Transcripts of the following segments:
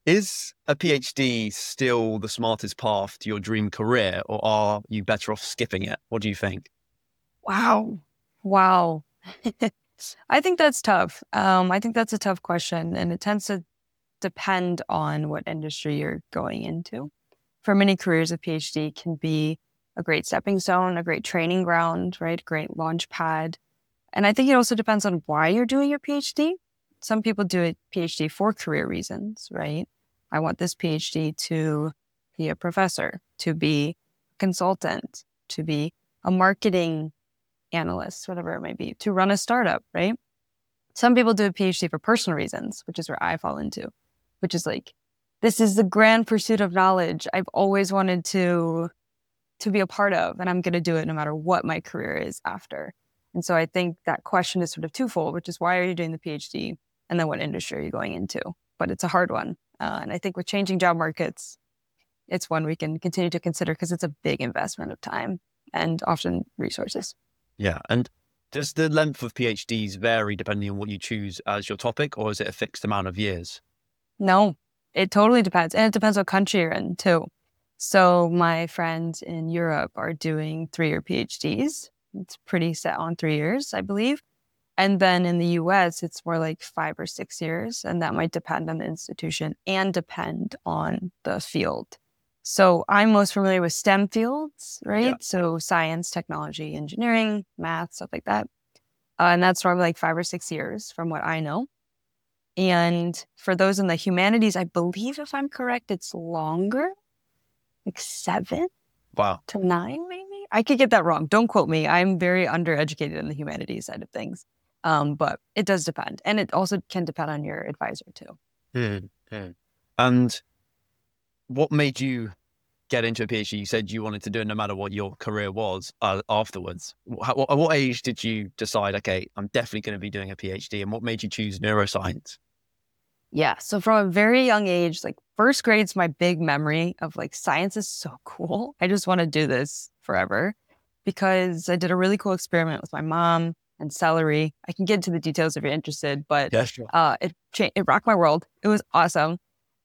Is a PhD still the smartest path to your dream career, or are you better off skipping it? What do you think? Wow. Wow. I think that's tough. I think that's a tough question, and it tends to depend on what industry you're going into. For many careers, a PhD can be a great stepping stone, a great training ground, right? Great launch pad. And I think it also depends on why you're doing your PhD. Some people do a PhD for career reasons, right? I want this PhD to be a professor, to be a consultant, to be a marketing analyst, whatever it might be, to run a startup, right? Some people do a PhD for personal reasons, which is where I fall into, which is like, this is the grand pursuit of knowledge I've always wanted to be a part of, and I'm going to do it no matter what my career is after. And so I think that question is sort of twofold, which is why are you doing the PhD, and then what industry are you going into? But it's a hard one, and I think with changing job markets, it's one we can continue to consider because it's a big investment of time and often resources. Yeah. And does the length of PhDs vary depending on what you choose as your topic, or is it a fixed amount of years? No, it totally depends. And it depends what country you're in too. So my friends in Europe are doing 3-year PhDs. It's pretty set on 3 years, I believe. And then in the US, it's more like 5 or 6 years. And that might depend on the institution and depend on the field. So I'm most familiar with STEM fields, Yeah. right? So science, technology, engineering, math, stuff like that. And that's probably like 5 or 6 years from what I know. And for those in the humanities, I believe if I'm correct, it's longer, like 7 to 9, maybe. I could get that wrong. Don't quote me. I'm very undereducated in the humanities side of things. But it does depend. And it also can depend on your advisor too. Hmm. Hmm. And what made you get into a PhD? You said you wanted to do it no matter what your career was afterwards. At what age did you decide, okay, I'm definitely going to be doing a PhD? And what made you choose neuroscience? Yeah. So from a very young age, like first grade's my big memory of like science is so cool. I just want to do this forever because I did a really cool experiment with my mom and celery. I can get into the details if you're interested, but Yeah, sure. it rocked my world. It was awesome.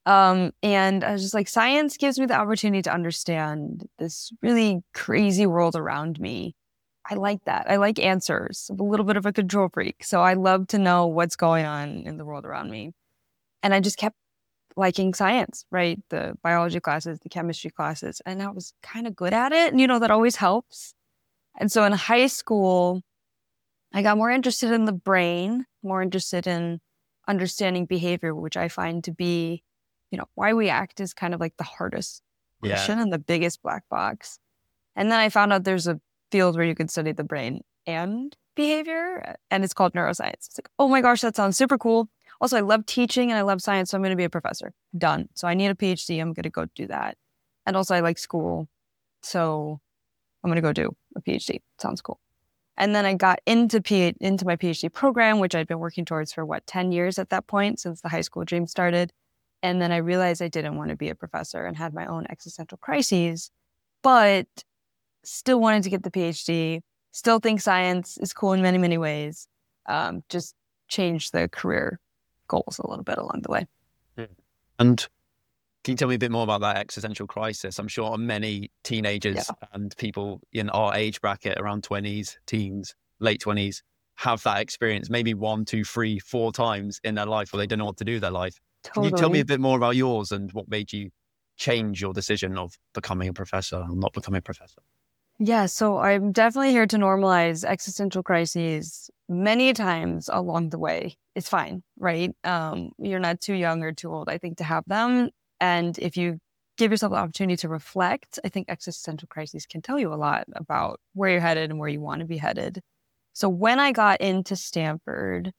And I was just like, science gives me the opportunity to understand this really crazy world around me. I like that. I like answers. I'm a little bit of a control freak. So I love to know what's going on in the world around me. And I just kept liking science, right? The biology classes, the chemistry classes, and I was kind of good at it. And, that always helps. And so in high school, I got more interested in the brain, more interested in understanding behavior, which I find to be, why we act is kind of like the hardest Yeah. question and the biggest black box. And then I found out there's a field where you can study the brain and behavior, and it's called neuroscience. It's like, oh my gosh, that sounds super cool. Also, I love teaching and I love science, so I'm going to be a professor. Done. So I need a PhD. I'm going to go do that. And also, I like school, so I'm going to go do a PhD. Sounds cool. And then I got into my PhD program, which I'd been working towards for 10 years at that point, since the high school dream started. And then I realized I didn't want to be a professor and had my own existential crises, but still wanted to get the PhD, still think science is cool in many, many ways. Just changed the career goals a little bit along the way. Hmm. And can you tell me a bit more about that existential crisis? I'm sure many Yeah, teenagers and people in our age bracket, around 20s, teens, late 20s, have that experience maybe 1, 2, 3, 4 times in their life where they don't know what to do with their life. Can you tell me a totally. bit more about yours and what made you change your decision of becoming a professor or not becoming a professor? Yeah, so I'm definitely here to normalize existential crises many times along the way. It's fine, right? You're not too young or too old, I think, to have them. And if you give yourself the opportunity to reflect, I think existential crises can tell you a lot about where you're headed and where you want to be headed. So when I got into Stanford,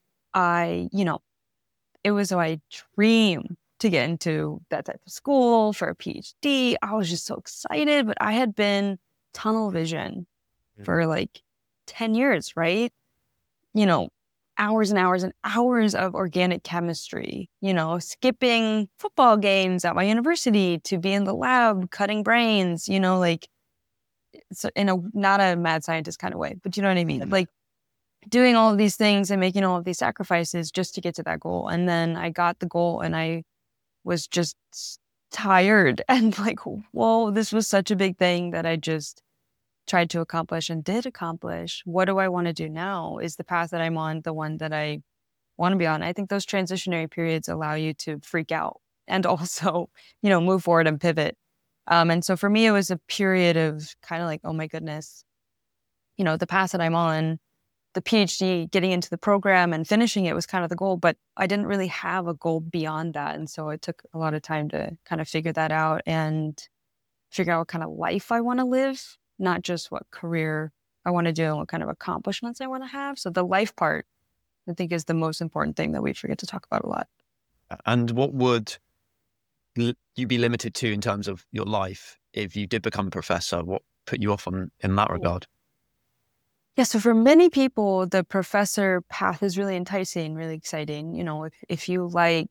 it was my dream to get into that type of school for a PhD. I was just so excited, but I had been tunnel vision Mm. for like 10 years, right? You know, hours and hours and hours of organic chemistry, skipping football games at my university to be in the lab cutting brains, like so in a not a mad scientist kind of way, but you know what I mean? Like doing all of these things and making all of these sacrifices just to get to that goal. And then I got the goal and I was just tired and like, whoa, this was such a big thing that I just tried to accomplish and did accomplish. What do I want to do now? Is the path that I'm on the one that I want to be on? I think those transitionary periods allow you to freak out and also, move forward and pivot. And so for me, it was a period of kind of like, oh my goodness, the path that I'm on, the PhD, getting into the program and finishing it was kind of the goal, but I didn't really have a goal beyond that. And so it took a lot of time to kind of figure that out and figure out what kind of life I want to live, not just what career I want to do and what kind of accomplishments I want to have. So the life part, I think, is the most important thing that we forget to talk about a lot. And what would you be limited to in terms of your life if you did become a professor? What put you off in that regard? Yeah, so for many people, the professor path is really enticing, really exciting. If you like,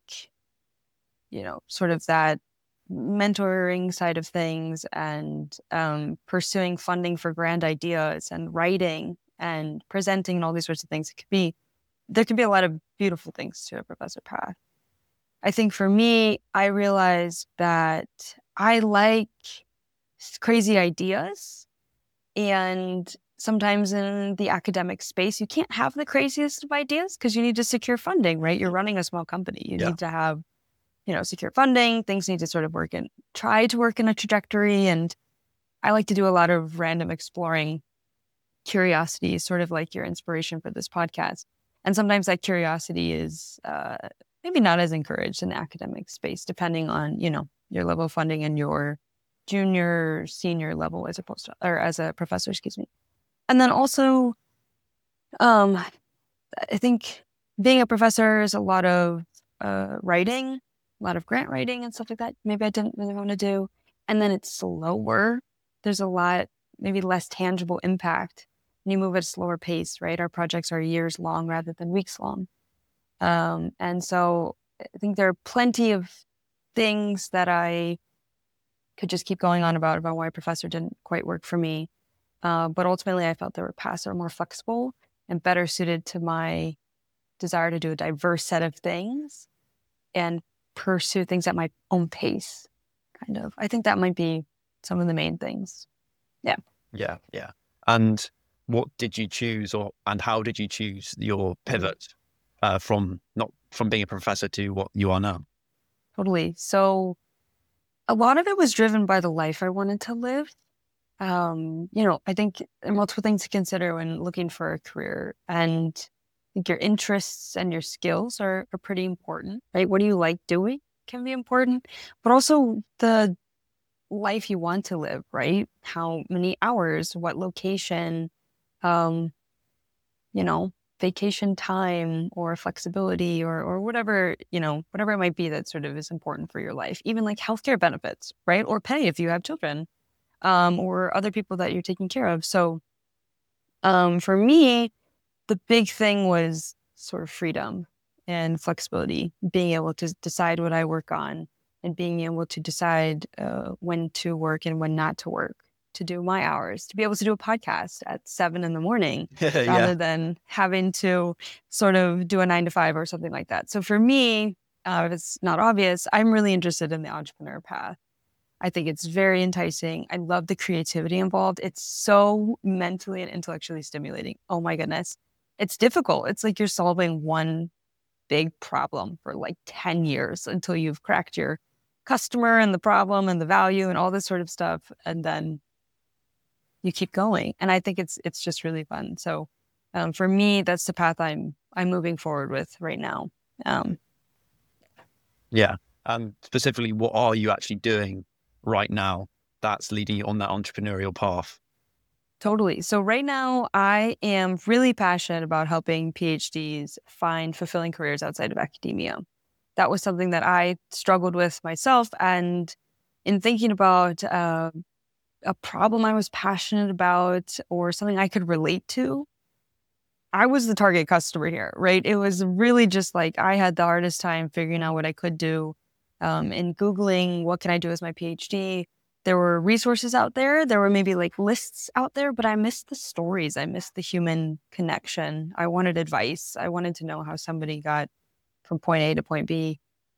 sort of that mentoring side of things and pursuing funding for grand ideas and writing and presenting and all these sorts of things, there can be a lot of beautiful things to a professor path. I think for me, I realized that I like crazy ideas, and sometimes in the academic space, you can't have the craziest of ideas because you need to secure funding, right? You're running a small company. You need to have, secure funding. Things need to sort of try to work in a trajectory. And I like to do a lot of random exploring curiosity, sort of like your inspiration for this podcast. And sometimes that curiosity is maybe not as encouraged in the academic space, depending on, your level of funding and your junior, senior level as a postdoc or as a professor, excuse me. And then also, I think being a professor is a lot of writing, a lot of grant writing and stuff like that. Maybe I didn't really want to do. And then it's slower. There's a lot, maybe less tangible impact when you move at a slower pace, right? Our projects are years long rather than weeks long. And so I think there are plenty of things that I could just keep going on about why a professor didn't quite work for me. But ultimately, I felt there were paths that are more flexible and better suited to my desire to do a diverse set of things and pursue things at my own pace, kind of. I think that might be some of the main things. Yeah. Yeah. And what did you choose and how did you choose your pivot from being a professor to what you are now? Totally. So a lot of it was driven by the life I wanted to live. I think there are multiple things to consider when looking for a career, and I think your interests and your skills are pretty important, right? What do you like doing can be important, but also the life you want to live, right? How many hours, what location, vacation time or flexibility or whatever, whatever it might be that sort of is important for your life, even like healthcare benefits, right? Or pay if you have children. Or other people that you're taking care of. So for me, the big thing was sort of freedom and flexibility, being able to decide what I work on and being able to decide when to work and when not to work, to do my hours, to be able to do a podcast at 7 a.m. rather than having to sort of do a 9 to 5 or something like that. So for me, if it's not obvious, I'm really interested in the entrepreneur path. I think it's very enticing. I love the creativity involved. It's so mentally and intellectually stimulating. Oh my goodness. It's difficult. It's like you're solving one big problem for like 10 years until you've cracked your customer and the problem and the value and all this sort of stuff. And then you keep going. And I think it's just really fun. So for me, that's the path I'm moving forward with right now. Yeah. Specifically, what are you actually doing right now that's leading you on that entrepreneurial path? Totally. So right now, I am really passionate about helping PhDs find fulfilling careers outside of academia. That was something that I struggled with myself. And in thinking about a problem I was passionate about or something I could relate to, I was the target customer here, right? It was really just like I had the hardest time figuring out what I could do. In Googling, what can I do as my PhD? There were resources out there. There were maybe like lists out there, but I missed the stories. I missed the human connection. I wanted advice. I wanted to know how somebody got from point A to point B.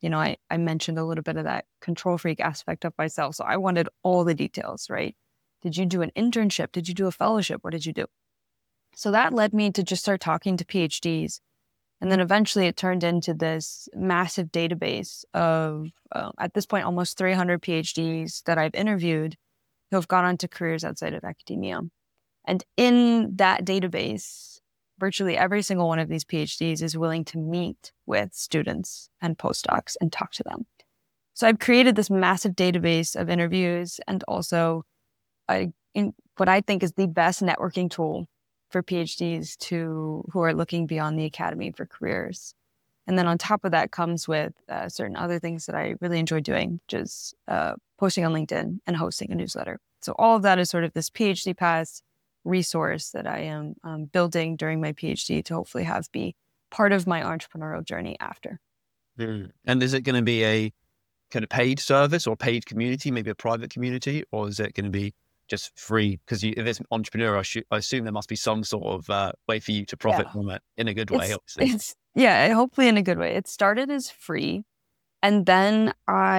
I mentioned a little bit of that control freak aspect of myself. So I wanted all the details, right? Did you do an internship? Did you do a fellowship? What did you do? So that led me to just start talking to PhDs. And then eventually it turned into this massive database of, at this point, almost 300 PhDs that I've interviewed who have gone on to careers outside of academia. And in that database, virtually every single one of these PhDs is willing to meet with students and postdocs and talk to them. So I've created this massive database of interviews and also what I think is the best networking tool for PhDs who are looking beyond the academy for careers. And then on top of that comes with certain other things that I really enjoy doing, which is posting on LinkedIn and hosting a newsletter. So all of that is sort of this PhD Pass resource that I am building during my PhD to hopefully have be part of my entrepreneurial journey after. And is it going to be a kind of paid service or paid community, maybe a private community, or is it going to be just free? Because if it's an entrepreneur, I assume there must be some sort of way for you to profit from it in a good way, obviously. Hopefully in a good way. It started as free. And then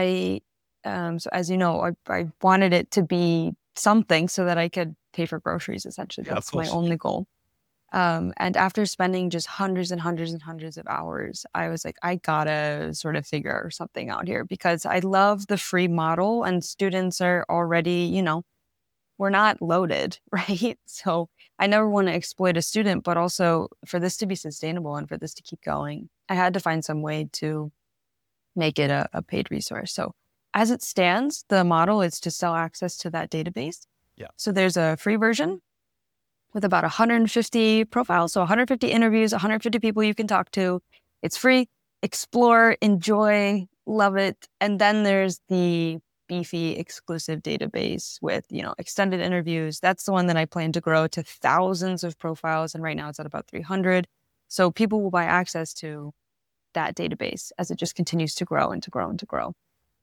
so as you know, I wanted it to be something so that I could pay for groceries, essentially. That's my only goal. And after spending just hundreds and hundreds and hundreds of hours, I was like, I gotta sort of figure something out here because I love the free model and students are already, we're not loaded, right? So I never want to exploit a student, but also for this to be sustainable and for this to keep going, I had to find some way to make it a paid resource. So as it stands, the model is to sell access to that database. Yeah. So there's a free version with about 150 profiles. So 150 interviews, 150 people you can talk to. It's free. Explore, enjoy, love it. And then there's the beefy exclusive database with, extended interviews. That's the one that I plan to grow to thousands of profiles. And right now it's at about 300. So people will buy access to that database as it just continues to grow and to grow and to grow.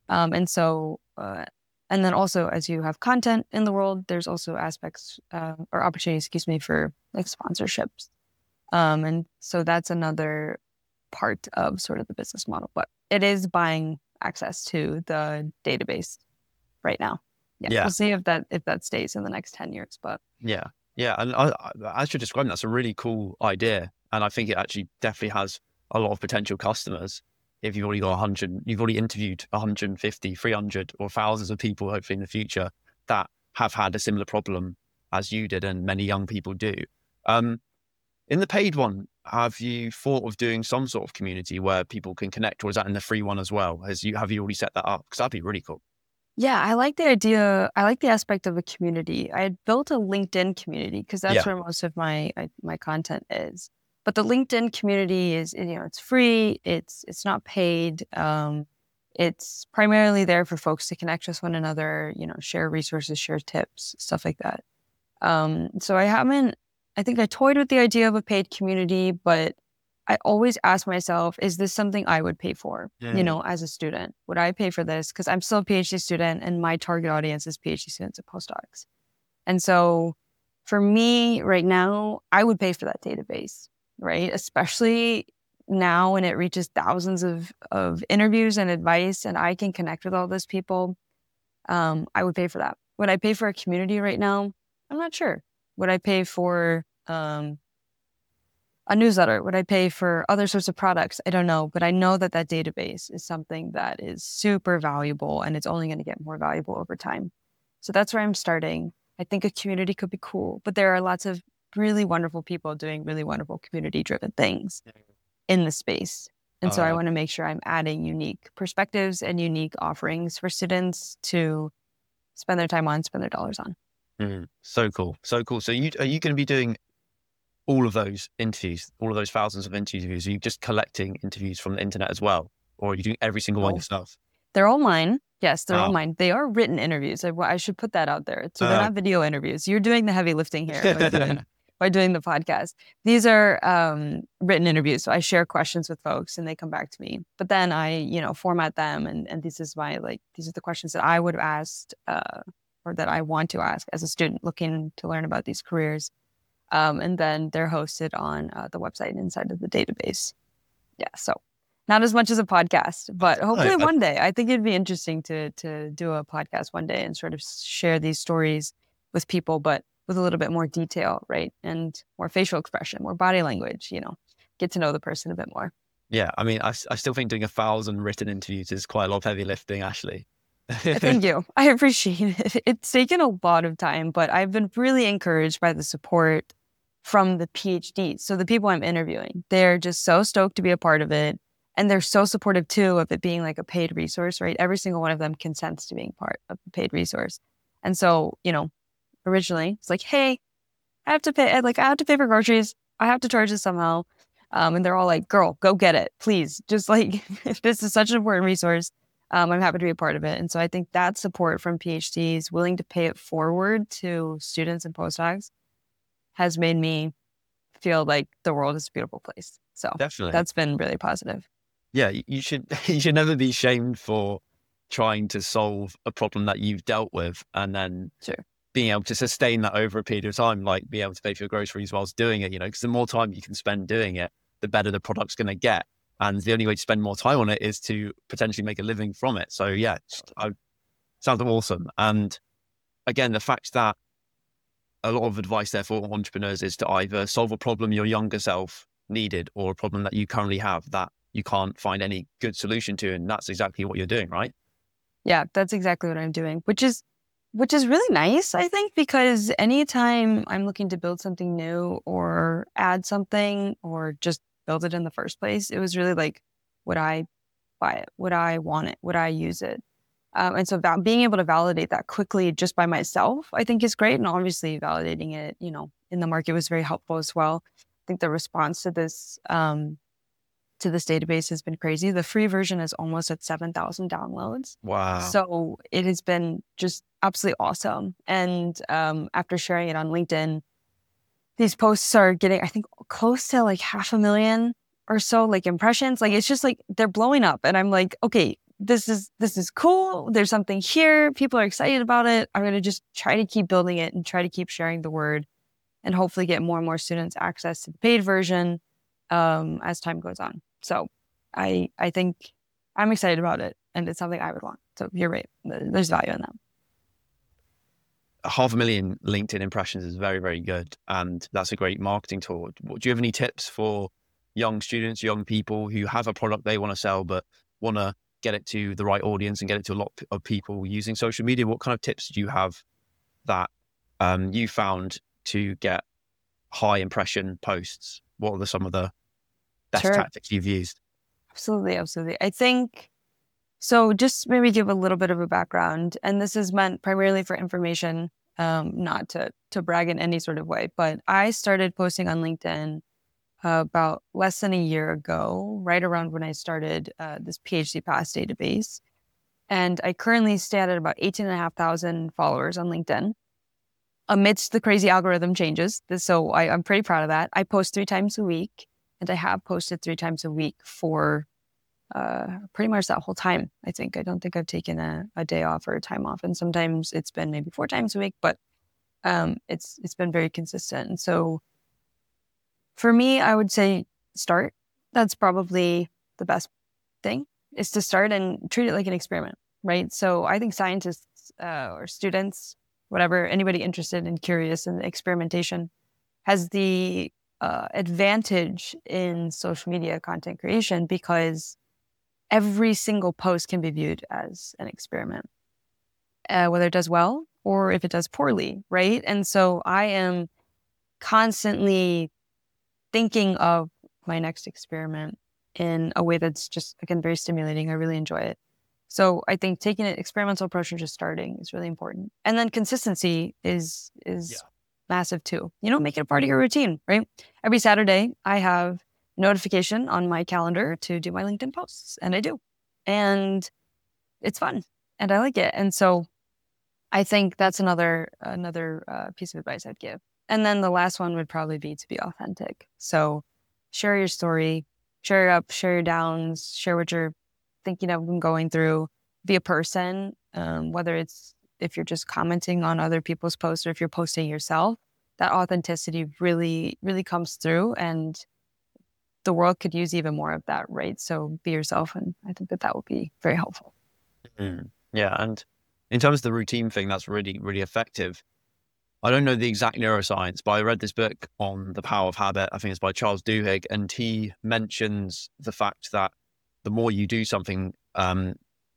And then also as you have content in the world, there's also aspects or opportunities, for like sponsorships. And so that's another part of sort of the business model, but it is buying access to the database right now. We'll see if that stays in the next 10 years, but yeah. And as you're describing, that's a really cool idea. And I think it actually definitely has a lot of potential customers. If you've already got 100, you've already interviewed 150, 300 or thousands of people, hopefully in the future, that have had a similar problem as you did and many young people do. In the paid one, have you thought of doing some sort of community where people can connect, or is that in the free one as well? Have you already set that up? Because that'd be really cool. Yeah, I like the idea. I like the aspect of a community. I had built a LinkedIn community because that's where most of my content is. But the LinkedIn community is, it's free. It's not paid. It's primarily there for folks to connect with one another, share resources, share tips, stuff like that. So I think I toyed with the idea of a paid community, but I always ask myself, is this something I would pay for, as a student? Would I pay for this? Because I'm still a PhD student and my target audience is PhD students and postdocs. And so for me right now, I would pay for that database, right? Especially now when it reaches thousands of interviews and advice and I can connect with all those people, I would pay for that. Would I pay for a community right now? I'm not sure. Would I pay for a newsletter? Would I pay for other sorts of products? I don't know. But I know that database is something that is super valuable and it's only going to get more valuable over time. So that's where I'm starting. I think a community could be cool, but there are lots of really wonderful people doing really wonderful community-driven things in the space. And so I want to make sure I'm adding unique perspectives and unique offerings for students to spend their time on, spend their dollars on. So cool. So are you going to be doing all of those interviews, all of those thousands of interviews? Are you just collecting interviews from the internet as well? Or are you doing every single one yourself? They're all mine. Yes, they're all mine. They are written interviews. I should put that out there. So they're not video interviews. You're doing the heavy lifting here by doing the podcast. These are written interviews. So I share questions with folks and they come back to me. But then I, format them and these are the questions that I would have asked or that I want to ask as a student looking to learn about these careers. And then they're hosted on the website inside of the database. Yeah. So not as much as a podcast, but hopefully No, one day. I think it'd be interesting to do a podcast one day and sort of share these stories with people, but with a little bit more detail, right? And more facial expression, more body language, get to know the person a bit more. yeah, I mean, I still think doing 1,000 written interviews is quite a lot of heavy lifting, Ashley. Thank you. I appreciate it. It's taken a lot of time, but I've been really encouraged by the support from the PhDs. So the people I'm interviewing, they're just so stoked to be a part of it. And they're so supportive too of it being like a paid resource, right? Every single one of them consents to being part of the paid resource. And so, originally it's like, hey, I have to pay, I have to pay for groceries. I have to charge this somehow. And they're all like, girl, go get it, please. Just like, if this is such an important resource, I'm happy to be a part of it. And so I think that support from PhDs willing to pay it forward to students and postdocs has made me feel like the world is a beautiful place. So Definitely. that's been really positive. Yeah, you should never be shamed for trying to solve a problem that you've dealt with and then being able to sustain that over a period of time, like be able to pay for your groceries whilst doing it, because the more time you can spend doing it, the better the product's going to get. And the only way to spend more time on it is to potentially make a living from it. So yeah, sounds awesome. And again, the fact that a lot of advice there for entrepreneurs is to either solve a problem your younger self needed or a problem that you currently have that you can't find any good solution to. And that's exactly what you're doing, right? Yeah, that's exactly what I'm doing, which is really nice, I think, because anytime I'm looking to build something new or add something or just build it in the first place, it was really like, would I buy it? Would I want it? Would I use it? And so being able to validate that quickly just by myself, I think is great. And obviously validating it, in the market was very helpful as well. I think the response to this database has been crazy. The free version is almost at 7,000 downloads. Wow. So it has been just absolutely awesome. And after sharing it on LinkedIn, these posts are getting, I think, close to like 500,000 or so like impressions. Like, it's just like, they're blowing up. And I'm like, okay, this is cool. There's something here. People are excited about it. I'm going to just try to keep building it and try to keep sharing the word and hopefully get more and more students access to the paid version as time goes on. So I think I'm excited about it and it's something I would want. So you're right. There's value in that. 500,000 LinkedIn impressions is very, very good. And that's a great marketing tool. Do you have any tips for young students, young people who have a product they want to sell, but want to get it to the right audience and get it to a lot of people using social media? What kind of tips do you have that you found to get high impression posts? What are some of the best tactics you've used? Absolutely. I think, so just maybe give a little bit of a background, and this is meant primarily for information, not to brag in any sort of way, but I started posting on LinkedIn about less than a year ago, right around when I started this PhD Pass database. And I currently stand at about 18,500 followers on LinkedIn amidst the crazy algorithm changes. So I'm pretty proud of that. I post 3 times a week, and I have posted 3 times a week for pretty much that whole time. I don't think I've taken a day off or a time off. And sometimes it's been maybe 4 times a week, but it's been very consistent. And so for me, I would say start. That's probably the best thing, is to start and treat it like an experiment, right? So I think scientists or students, whatever, anybody interested and curious in experimentation has the advantage in social media content creation because every single post can be viewed as an experiment, whether it does well or if it does poorly, right? And so I am constantly thinking of my next experiment in a way that's just, again, very stimulating. I really enjoy it. So I think taking an experimental approach and just starting is really important. And then consistency is massive too. Make it a part of your routine, right? Every Saturday, I have notification on my calendar to do my LinkedIn posts, and I do. And it's fun, and I like it. And so I think that's another piece of advice I'd give. And then the last one would probably be to be authentic. So share your story, share your ups, share your downs, share what you're thinking of and going through. Be a person, whether it's if you're just commenting on other people's posts or if you're posting yourself. That authenticity really, really comes through. And the world could use even more of that, right? So be yourself. And I think that would be very helpful. Yeah. And in terms of the routine thing, that's really, really effective. I don't know the exact neuroscience, but I read this book on the power of habit. I think it's by Charles Duhigg, and he mentions the fact that the more you do something, the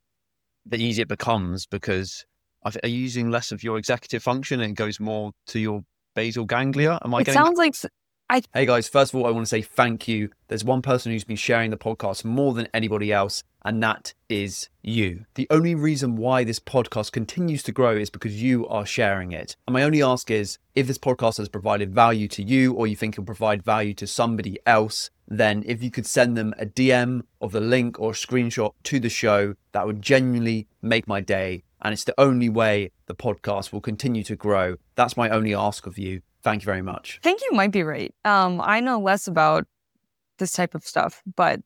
easier it becomes, because are you using less of your executive function and it goes more to your basal ganglia? Am I It getting sounds like Hey guys, first of all, I want to say thank you. There's one person who's been sharing the podcast more than anybody else, and that is you. The only reason why this podcast continues to grow is because you are sharing it. And my only ask is, if this podcast has provided value to you, or you think it'll provide value to somebody else, then if you could send them a DM of the link or a screenshot to the show, that would genuinely make my day. And it's the only way the podcast will continue to grow. That's my only ask of you. Thank you very much. I think you might be right. I know less about this type of stuff, but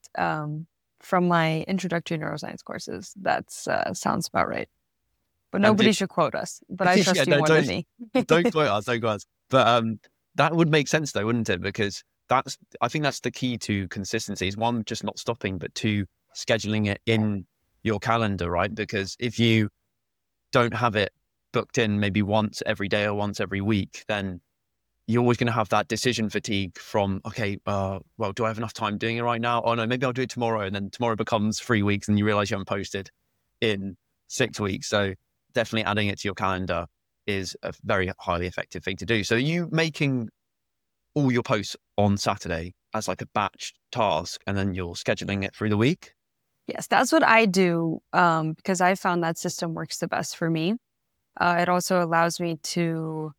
from my introductory neuroscience courses, that sounds about right. But nobody should quote us. But I trust you more than me. Don't quote us, don't quote us. But that would make sense though, wouldn't it? Because I think that's the key to consistency. Is one, just not stopping, but two, scheduling it in your calendar, right? Because if you don't have it booked in maybe once every day or once every week, then you're always going to have that decision fatigue from, okay, well, do I have enough time doing it right now? Oh no, maybe I'll do it tomorrow. And then tomorrow becomes 3 weeks and you realize you haven't posted in 6 weeks. So definitely adding it to your calendar is a very highly effective thing to do. So are you making all your posts on Saturday as like a batch task and then you're scheduling it through the week? Yes, that's what I do because I found that system works the best for me. It also allows me to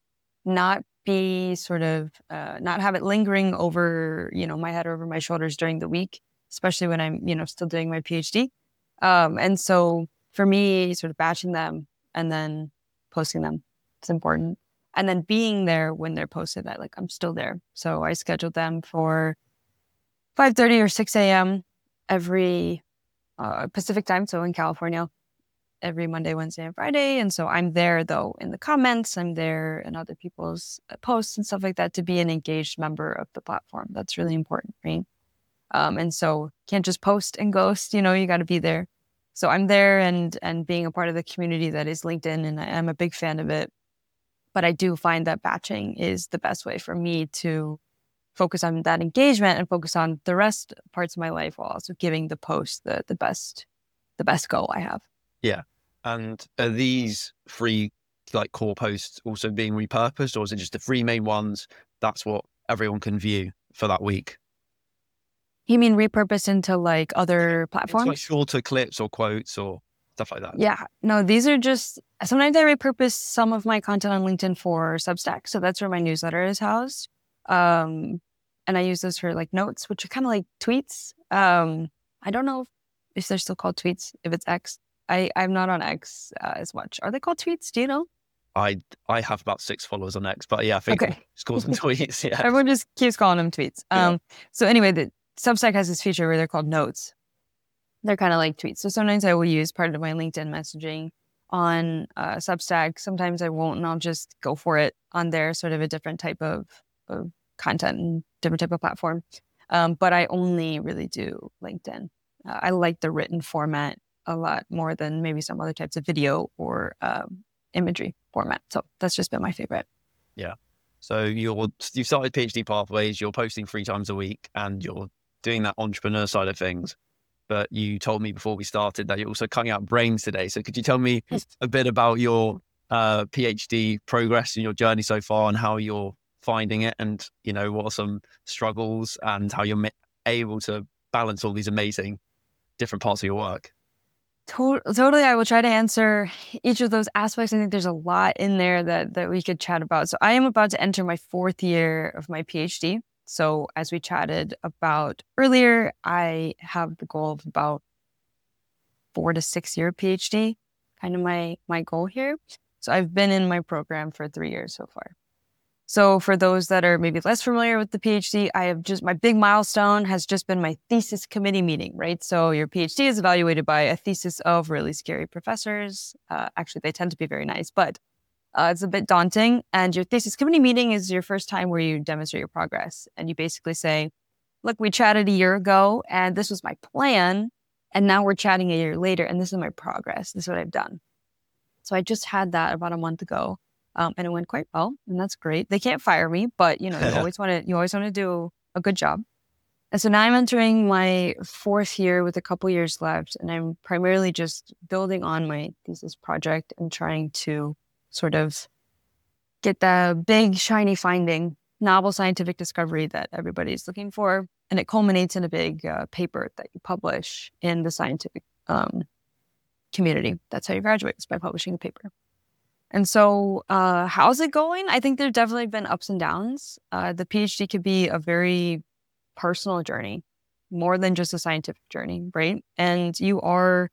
not be sort of not have it lingering over, my head or over my shoulders during the week, especially when I'm, still doing my PhD. And so for me, sort of batching them and then posting them, it's important. And then being there when they're posted, that like I'm still there. So I scheduled them for 5:30 or 6 a.m. every Pacific time. So in California, every Monday, Wednesday, and Friday. And so I'm there, though, in the comments. I'm there in other people's posts and stuff like that to be an engaged member of the platform. That's really important, right? And so can't just post and ghost, you got to be there. So I'm there and being a part of the community that is LinkedIn, and I'm a big fan of it. But I do find that batching is the best way for me to focus on that engagement and focus on the rest parts of my life while also giving the post the best go I have. Yeah. And are these free core posts also being repurposed, or is it just the 3 main ones? That's what everyone can view for that week. You mean repurposed into other platforms? It's shorter clips or quotes or stuff like that. Yeah. No, these are just, sometimes I repurpose some of my content on LinkedIn for Substack. So that's where my newsletter is housed. And I use those for notes, which are kind of like tweets. I don't know if they're still called tweets, if it's X. I'm not on X as much. Are they called tweets? Do you know? I have about 6 followers on X, but yeah, I think it's called them tweets. Yeah. Everyone just keeps calling them tweets. So anyway, the Substack has this feature where they're called notes. They're kind of like tweets. So sometimes I will use part of my LinkedIn messaging on Substack. Sometimes I won't, and I'll just go for it on there, sort of a different type of content and different type of platform. But I only really do LinkedIn. I like the written format a lot more than maybe some other types of video or imagery format. So that's just been my favorite. Yeah. So you started PhD Pathways, you're posting 3 times a week and you're doing that entrepreneur side of things. But you told me before we started that you're also cutting out brains today. So could you tell me a bit about your PhD progress and your journey so far and how you're finding it, and, what are some struggles and how you're able to balance all these amazing different parts of your work? Totally. I will try to answer each of those aspects. I think there's a lot in there that we could chat about. So I am about to enter my 4th year of my PhD. So as we chatted about earlier, I have the goal of about 4 to 6 year PhD, kind of my goal here. So I've been in my program for 3 years so far. So for those that are maybe less familiar with the PhD, my big milestone has just been my thesis committee meeting, right? So your PhD is evaluated by a thesis of really scary professors. Actually, they tend to be very nice, but it's a bit daunting. And your thesis committee meeting is your first time where you demonstrate your progress. And you basically say, look, we chatted a year ago and this was my plan. And now we're chatting a year later and this is my progress. This is what I've done. So I just had that about a month ago. And it went quite well. And that's great. They can't fire me, but you always want to do a good job. And so now I'm entering my 4th year with a couple years left. And I'm primarily just building on my thesis project and trying to sort of get the big, shiny finding, novel scientific discovery that everybody's looking for. And it culminates in a big paper that you publish in the scientific community. That's how you graduate, is by publishing a paper. And so how's it going? I think there's definitely been ups and downs. The PhD could be a very personal journey, more than just a scientific journey, right? And your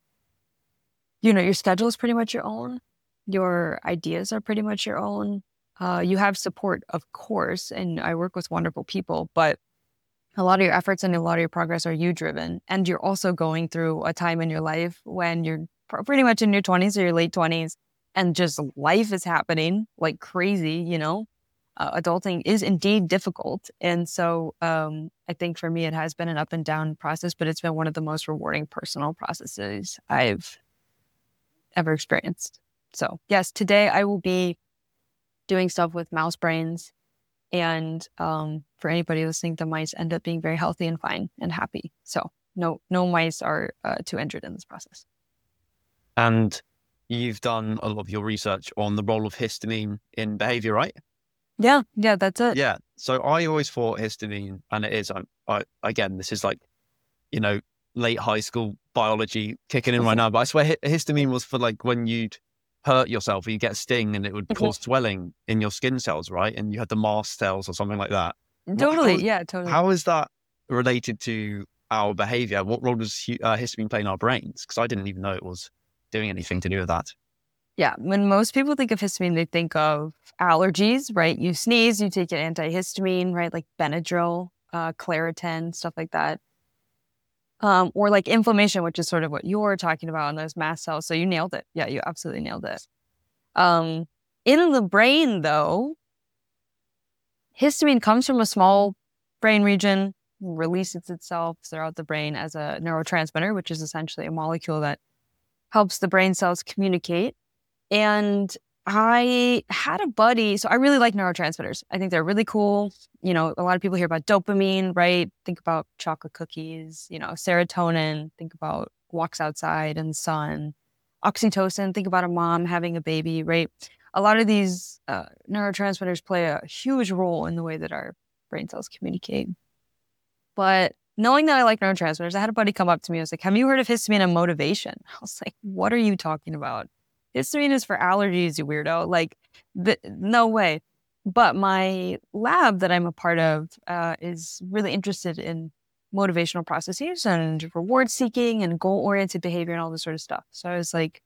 schedule is pretty much your own. Your ideas are pretty much your own. You have support, of course, and I work with wonderful people, but a lot of your efforts and a lot of your progress are you driven. And you're also going through a time in your life when you're pretty much in your 20s or your late 20s and just life is happening like crazy, adulting is indeed difficult. And so I think for me, it has been an up and down process, but it's been one of the most rewarding personal processes I've ever experienced. So yes, today I will be doing stuff with mouse brains. And for anybody listening, the mice end up being very healthy and fine and happy. So no mice are too injured in this process. And you've done a lot of your research on the role of histamine in behavior, right? Yeah, that's it. Yeah. So I always thought histamine, and it is, again, this is like, late high school biology kicking in right now, but I swear histamine was for like when you'd hurt yourself or you get a sting and it would cause swelling in your skin cells, right? And you had the mast cells or something like that. Totally. Totally. How is that related to our behavior? What role does histamine play in our brains? Because I didn't even know it was doing anything to do with that. Yeah. When most people think of histamine, they think of allergies, right? You sneeze, you take an antihistamine, right? Like Benadryl, Claritin, stuff like that. Or like inflammation, which is sort of what you're talking about on those mast cells. So you nailed it. Yeah, you absolutely nailed it. In the brain, though, histamine comes from a small brain region, releases itself throughout the brain as a neurotransmitter, which is essentially a molecule that helps the brain cells communicate. And I had a buddy, so I really like neurotransmitters. I think they're really cool. A lot of people hear about dopamine, right? Think about chocolate cookies, serotonin, think about walks outside and sun. Oxytocin, think about a mom having a baby, right? A lot of these neurotransmitters play a huge role in the way that our brain cells communicate. But knowing that I like neurotransmitters, I had a buddy come up to me and was like, have you heard of histamine and motivation? I was like, what are you talking about? Histamine is for allergies, you weirdo. Like, no way. But my lab that I'm a part of is really interested in motivational processes and reward seeking and goal-oriented behavior and all this sort of stuff. So I was like,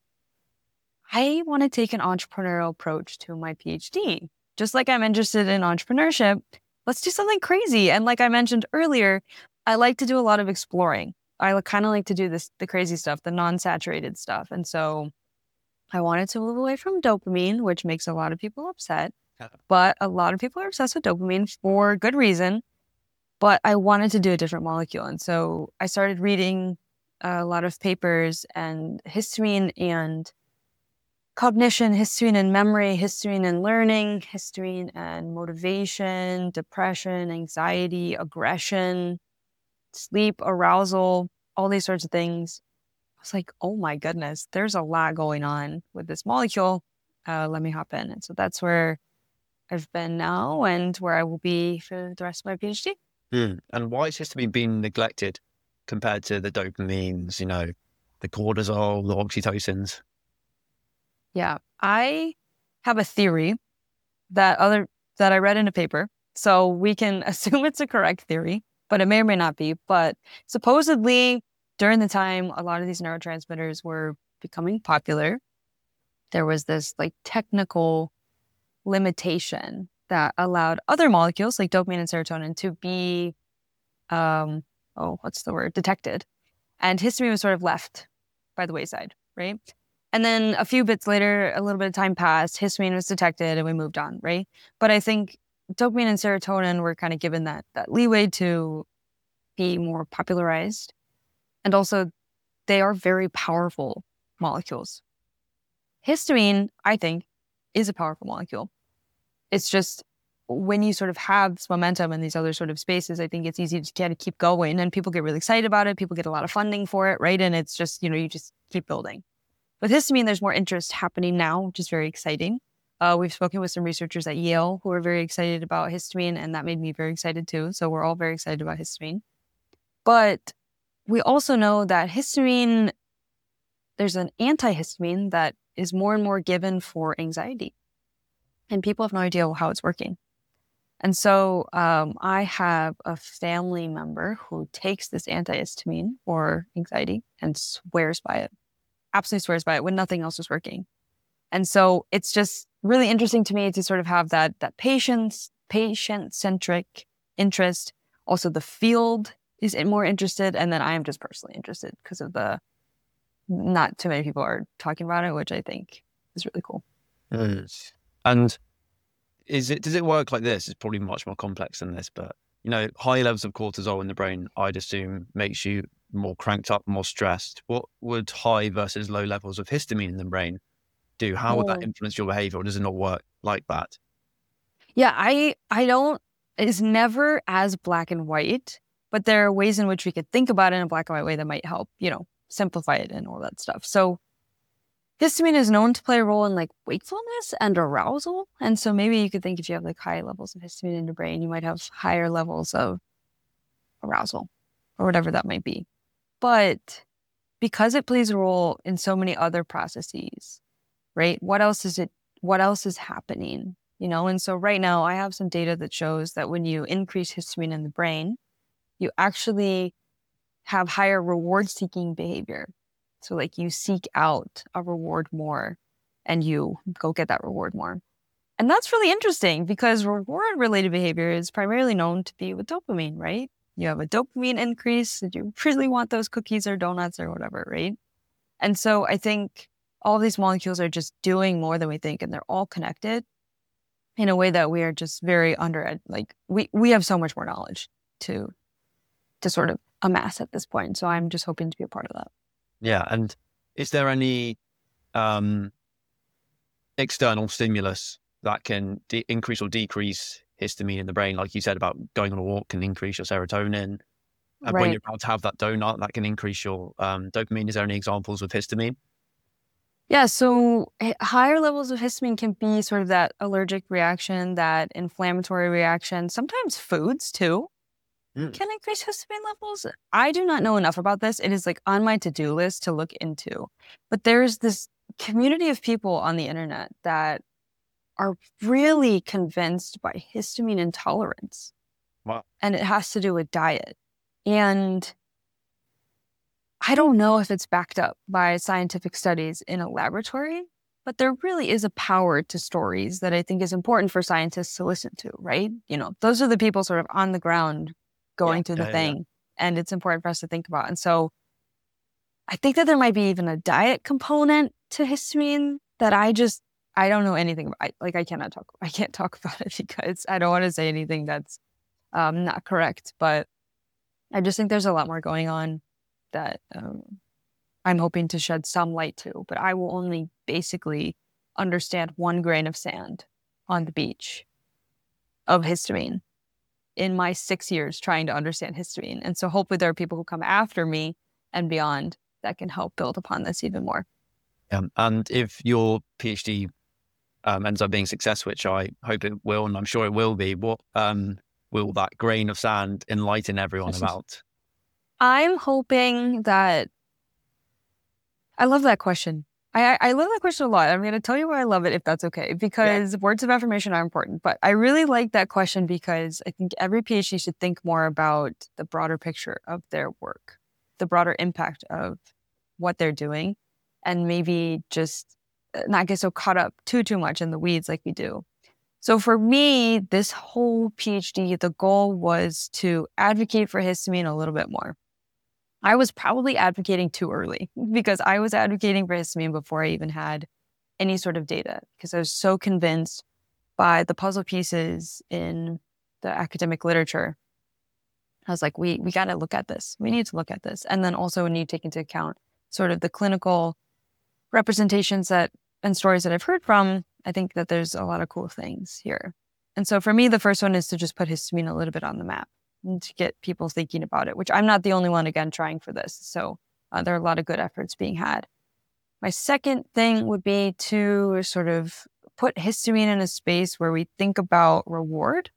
I want to take an entrepreneurial approach to my PhD. Just like I'm interested in entrepreneurship, let's do something crazy. And like I mentioned earlier, I like to do a lot of exploring. I kind of like to do the crazy stuff, the non-saturated stuff. And so I wanted to move away from dopamine, which makes a lot of people upset. But a lot of people are obsessed with dopamine for good reason. But I wanted to do a different molecule. And so I started reading a lot of papers and histamine and cognition, histamine and memory, histamine and learning, histamine and motivation, depression, anxiety, aggression, sleep, arousal, all these sorts of things. I was like, oh my goodness, there's a lot going on with this molecule. Let me hop in. And so that's where I've been now and where I will be for the rest of my PhD. And why is histamine being neglected compared to the dopamines, the cortisol, the oxytocins? Yeah, I have a theory that I read in a paper. So we can assume it's a correct theory, but it may or may not be. But supposedly during the time a lot of these neurotransmitters were becoming popular, there was this like technical limitation that allowed other molecules like dopamine and serotonin to be, detected. And histamine was sort of left by the wayside, right? And then a few bits later, a little bit of time passed, histamine was detected and we moved on, right? But I think dopamine and serotonin were kind of given that leeway to be more popularized. And also, they are very powerful molecules. Histamine, I think, is a powerful molecule. It's just when you sort of have this momentum in these other sort of spaces, I think it's easy to kind of keep going, and people get really excited about it. People get a lot of funding for it, right? And it's just, you just keep building. With histamine, there's more interest happening now, which is very exciting. We've spoken with some researchers at Yale who are very excited about histamine, and that made me very excited too. So we're all very excited about histamine. But we also know that histamine, there's an antihistamine that is more and more given for anxiety. And people have no idea how it's working. And so I have a family member who takes this antihistamine for anxiety and swears by it, absolutely swears by it when nothing else is working. And so it's just really interesting to me to sort of have that patient-centric interest. Also, the field is more interested. And then I am just personally interested because of not too many people are talking about it, which I think is really cool. And does it work like this? It's probably much more complex than this, but high levels of cortisol in the brain, I'd assume, makes you more cranked up, more stressed. What would high versus low levels of histamine in the brain do? How would that influence your behavior, or does it not work like that? Yeah, I don't, it's never as black and white, but there are ways in which we could think about it in a black and white way that might help, simplify it and all that stuff. So histamine is known to play a role in like wakefulness and arousal. And so maybe you could think if you have like high levels of histamine in your brain, you might have higher levels of arousal or whatever that might be. But because it plays a role in so many other processes, right? What else is happening? And so right now I have some data that shows that when you increase histamine in the brain, you actually have higher reward-seeking behavior. So like you seek out a reward more and you go get that reward more. And that's really interesting because reward-related behavior is primarily known to be with dopamine, right? You have a dopamine increase and you really want those cookies or donuts or whatever, right? And so I think all these molecules are just doing more than we think, and they're all connected in a way that we are just very we have so much more knowledge to sort of amass at this point. So I'm just hoping to be a part of that. Yeah. And is there any external stimulus that can increase or decrease histamine in the brain? Like you said about going on a walk can increase your serotonin. Right. When you're about to have that donut, that can increase your dopamine. Is there any examples of histamine? Yeah, so higher levels of histamine can be sort of that allergic reaction, that inflammatory reaction. Sometimes foods too can increase histamine levels. I do not know enough about this. It is like on my to-do list to look into. But there's this community of people on the internet that are really convinced by histamine intolerance. Wow. And it has to do with diet. And I don't know if it's backed up by scientific studies in a laboratory, but there really is a power to stories that I think is important for scientists to listen to, right? Those are the people sort of on the ground going through the thing. And it's important for us to think about. And so I think that there might be even a diet component to histamine that I don't know anything about. I can't talk about it because I don't want to say anything that's not correct. But I just think there's a lot more going on that I'm hoping to shed some light to. But I will only basically understand 1 grain of sand on the beach of histamine in my 6 years trying to understand histamine. And so hopefully there are people who come after me and beyond that can help build upon this even more. And if your PhD ends up being successful, which I hope it will, and I'm sure it will be, what will that grain of sand enlighten everyone about? I'm hoping that... I love that question. I love that question a lot. I'm going to tell you why I love it, if that's okay, because words of affirmation are important. But I really like that question because I think every PhD should think more about the broader picture of their work, the broader impact of what they're doing, and maybe just not get so caught up too much in the weeds like we do. So for me, this whole PhD, the goal was to advocate for histamine a little bit more. I was probably advocating too early because I was advocating for histamine before I even had any sort of data, because I was so convinced by the puzzle pieces in the academic literature I was like, we got to look at this. We need to look at this. And then also when you take into account sort of the clinical representations and stories that I've heard from, I think that there's a lot of cool things here. And so for me, the first one is to just put histamine a little bit on the map and to get people thinking about it, which I'm not the only one, again, trying for this. So there are a lot of good efforts being had. My second thing would be to sort of put histamine in a space where we think about reward.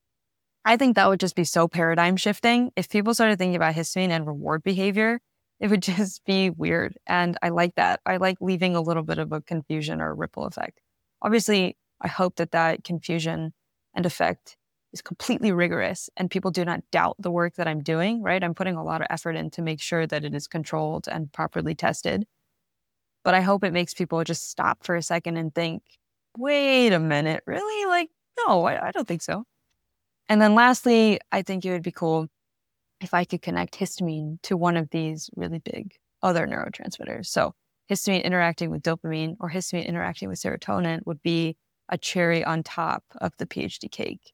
I think that would just be so paradigm shifting. If people started thinking about histamine and reward behavior, it would just be weird. And I like that. I like leaving a little bit of a confusion or ripple effect. Obviously, I hope that confusion and effect is completely rigorous and people do not doubt the work that I'm doing, right? I'm putting a lot of effort in to make sure that it is controlled and properly tested. But I hope it makes people just stop for a second and think, wait a minute, really? Like, no, I don't think so. And then lastly, I think it would be cool if I could connect histamine to one of these really big other neurotransmitters. So histamine interacting with dopamine or histamine interacting with serotonin would be a cherry on top of the PhD cake.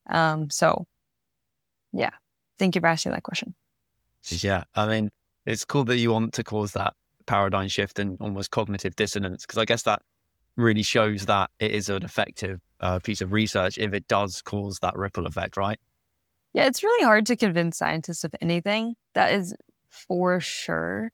So yeah, thank you for asking that question. Yeah, I mean, it's cool that you want to cause that paradigm shift and almost cognitive dissonance, because I guess that really shows that it is an effective piece of research if it does cause that ripple effect, right? Yeah, it's really hard to convince scientists of anything. That is for sure.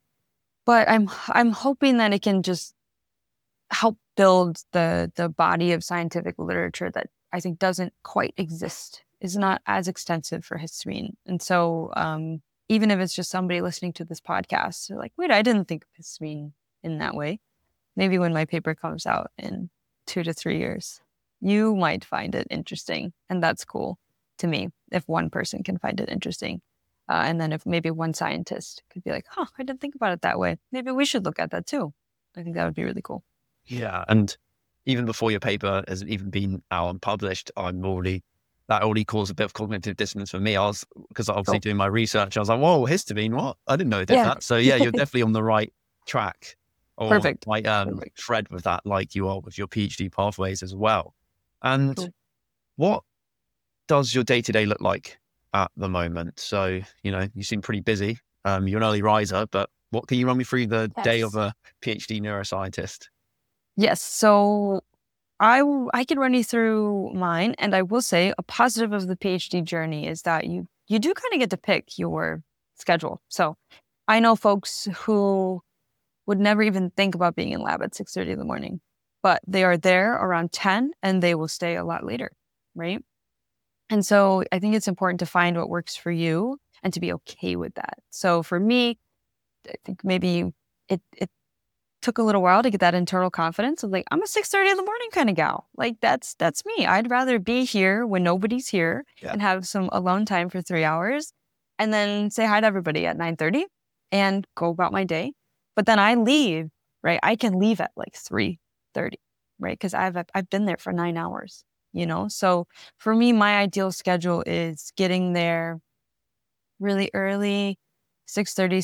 But I'm hoping that it can just help build the body of scientific literature that I think doesn't quite exist, is not as extensive for histamine. And so even if it's just somebody listening to this podcast, they're like, wait, I didn't think of histamine in that way. Maybe when my paper comes out in 2 to 3 years, you might find it interesting. And that's cool to me if one person can find it interesting. And then if maybe one scientist could be like, I didn't think about it that way. Maybe we should look at that too. I think that would be really cool. Yeah. And even before your paper has even been out and published, that already caused a bit of cognitive dissonance for me. Because obviously doing my research, I was like, whoa, histamine, what? I didn't know it did that. So yeah, you're definitely on the right track. Or Perfect. Like thread with that, like you are with your PhD pathways as well. And Cool. What does your day-to-day look like at the moment? So, you seem pretty busy. You're an early riser, but what can you run me through the day of a PhD neuroscientist? Yes. So I can run you through mine. And I will say a positive of the PhD journey is that you do kind of get to pick your schedule. So I know folks who would never even think about being in lab at 6:30 in the morning, but they are there around 10 and they will stay a lot later, right? And so I think it's important to find what works for you and to be okay with that. So for me, I think maybe it took a little while to get that internal confidence of like, I'm a 6:30 in the morning kind of gal. Like that's me. I'd rather be here when nobody's here and have some alone time for 3 hours and then say hi to everybody at 9:30 and go about my day. But then I leave, right? I can leave at like 3:30, right? Because I've been there for 9 hours, So for me, my ideal schedule is getting there really early, 6:30,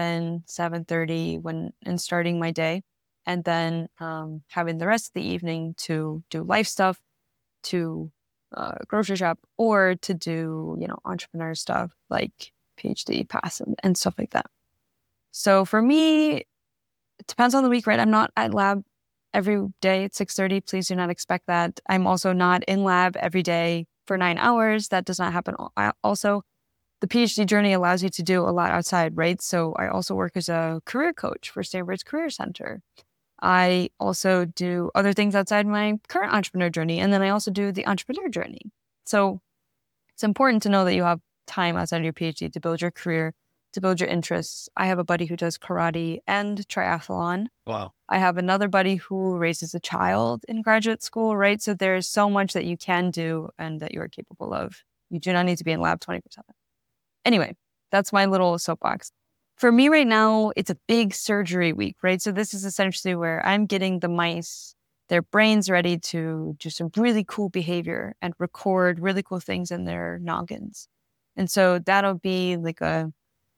7:30 and starting my day. And then having the rest of the evening to do life stuff, to grocery shop, or to do, entrepreneur stuff like PhD pass and stuff like that. So for me, it depends on the week, right? I'm not at lab every day at 6:30. Please do not expect that. I'm also not in lab every day for 9 hours. That does not happen. Also, the PhD journey allows you to do a lot outside, right? So I also work as a career coach for Stanford's Career Center. I also do other things outside my current entrepreneur journey. And then I also do the entrepreneur journey. So it's important to know that you have time outside of your PhD to build your career, to build your interests. I have a buddy who does karate and triathlon. Wow. I have another buddy who raises a child in graduate school, right? So there's so much that you can do and that you are capable of. You do not need to be in lab 24/7. Anyway, that's my little soapbox. For me right now, it's a big surgery week, right? So this is essentially where I'm getting the mice, their brains ready to do some really cool behavior and record really cool things in their noggins. And so that'll be like a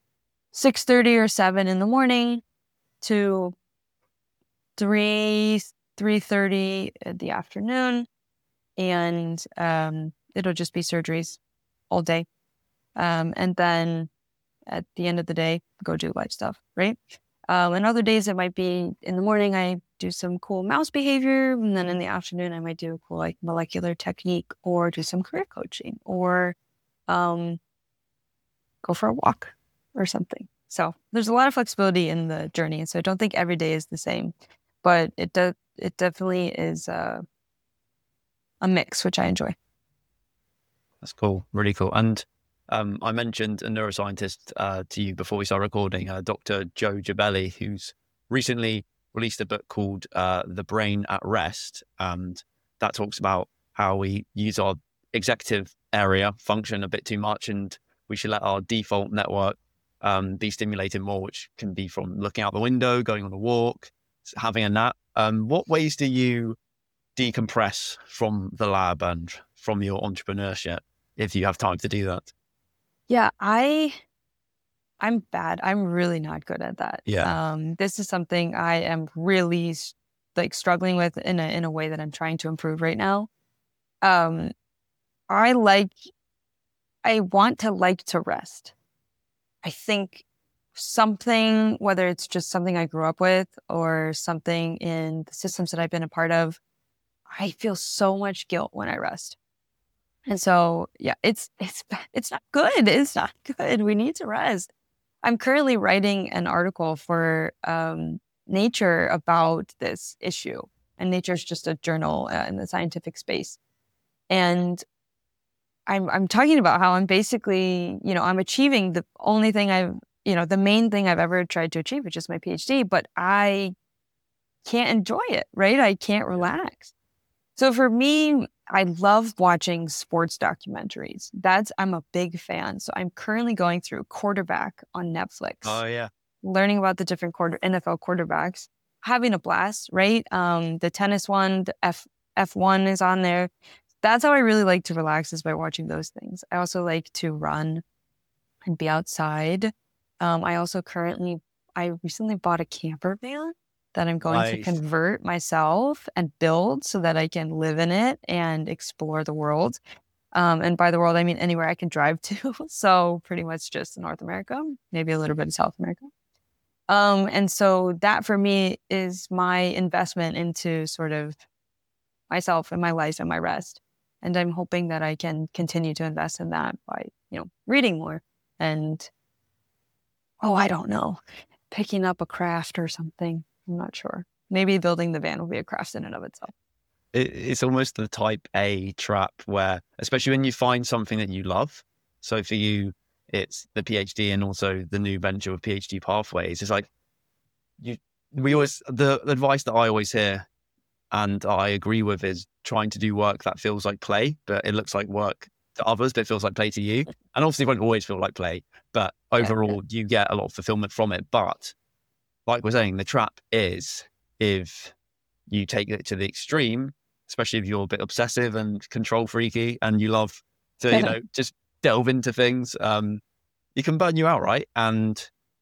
6:30 or 7 in the morning to 3:30 in the afternoon. And it'll just be surgeries all day. And then at the end of the day, go do life stuff, right? And other days it might be in the morning, I do some cool mouse behavior. And then in the afternoon, I might do a cool like molecular technique or do some career coaching or go for a walk or something. So there's a lot of flexibility in the journey. And so I don't think every day is the same, but it definitely is a mix, which I enjoy. That's cool. Really cool. And I mentioned a neuroscientist to you before we started recording, Dr. Joe Gibelli, who's recently released a book called The Brain at Rest. And that talks about how we use our executive area function a bit too much, and we should let our default network be stimulated more, which can be from looking out the window, going on a walk, having a nap. What ways do you decompress from the lab and from your entrepreneurship if you have time to do that? Yeah, I'm bad. I'm really not good at that. Yeah. This is something I am really like struggling with in a way that I'm trying to improve right now. I want to like to rest. I think something, whether it's just something I grew up with or something in the systems that I've been a part of, I feel so much guilt when I rest. And so, yeah, it's not good. It's not good. We need to rest. I'm currently writing an article for Nature about this issue. And Nature is just a journal in the scientific space. And I'm talking about how I'm basically, I'm achieving the only thing the main thing I've ever tried to achieve, which is my PhD, but I can't enjoy it, right? I can't relax. So for me, I love watching sports documentaries. I'm a big fan. So I'm currently going through Quarterback on Netflix. Oh, yeah. Learning about the different NFL quarterbacks, having a blast, right? The tennis one, the F1 is on there. That's how I really like to relax, is by watching those things. I also like to run and be outside. I recently bought a camper van that I'm going to convert myself and build so that I can live in it and explore the world. And by the world, I mean anywhere I can drive to. So pretty much just North America, maybe a little bit of South America. And so that for me is my investment into sort of myself and my life and my rest. And I'm hoping that I can continue to invest in that by, reading more and, I don't know, picking up a craft or something. I'm not sure. Maybe building the van will be a craft in and of itself. It's almost the type A trap where, especially when you find something that you love. So for you, it's the PhD and also the new venture with PhD Pathways. It's like the advice that I always hear and I agree with is trying to do work that feels like play, but it looks like work to others, but it feels like play to you. And obviously it won't always feel like play, but overall you get a lot of fulfillment from it. But like we're saying, the trap is if you take it to the extreme, especially if you're a bit obsessive and control freaky and you love to, just delve into things, you can burn you out, right? And,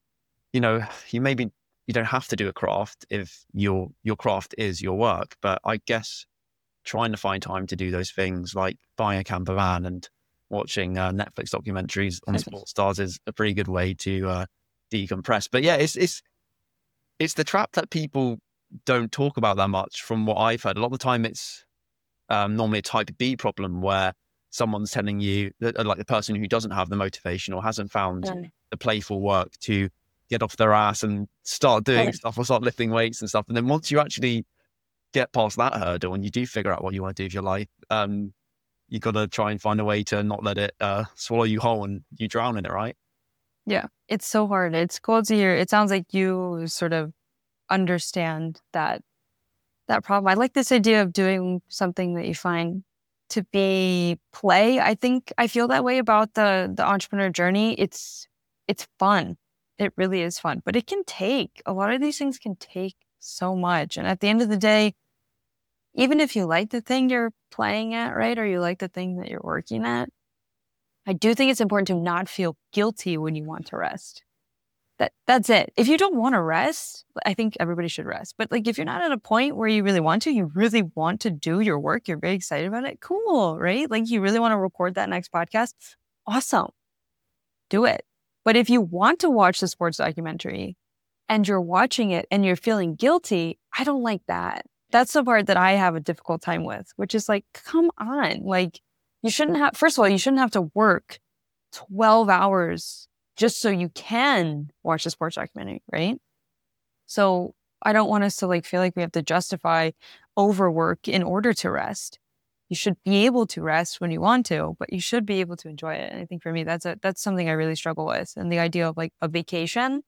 you don't have to do a craft if your craft is your work. But I guess trying to find time to do those things like buying a camper van and watching Netflix documentaries on sports stars is a pretty good way to decompress. But yeah, it's the trap that people don't talk about that much from what I've heard. A lot of the time it's normally a type B problem where someone's telling you, that, like the person who doesn't have the motivation or hasn't found the playful work to get off their ass and start doing stuff or start lifting weights and stuff. And then once you actually get past that hurdle and you do figure out what you want to do with your life, you got to try and find a way to not let it swallow you whole and you drown in it, right? Yeah, it's so hard. It's cool to hear. It sounds like you sort of understand that problem. I like this idea of doing something that you find to be play. I think I feel that way about the entrepreneur journey. It's fun. It really is fun, but a lot of these things can take so much. And at the end of the day, even if you like the thing you're playing at, right, or you like the thing that you're working at, I do think it's important to not feel guilty when you want to rest. That's it. If you don't want to rest, I think everybody should rest. But like, if you're not at a point where you really want to do your work, you're very excited about it, cool, right? Like you really want to record that next podcast, awesome. do it. But if you want to watch the sports documentary and you're watching it and you're feeling guilty, I don't like that. That's the part that I have a difficult time with, which is like, come on. Like, you shouldn't have, first of all, you shouldn't have to work 12 hours just so you can watch the sports documentary, right? So I don't want us to like feel like we have to justify overwork in order to rest. You should be able to rest when you want to, but you should be able to enjoy it. And I think for me, that's something I really struggle with. And the idea of like a vacation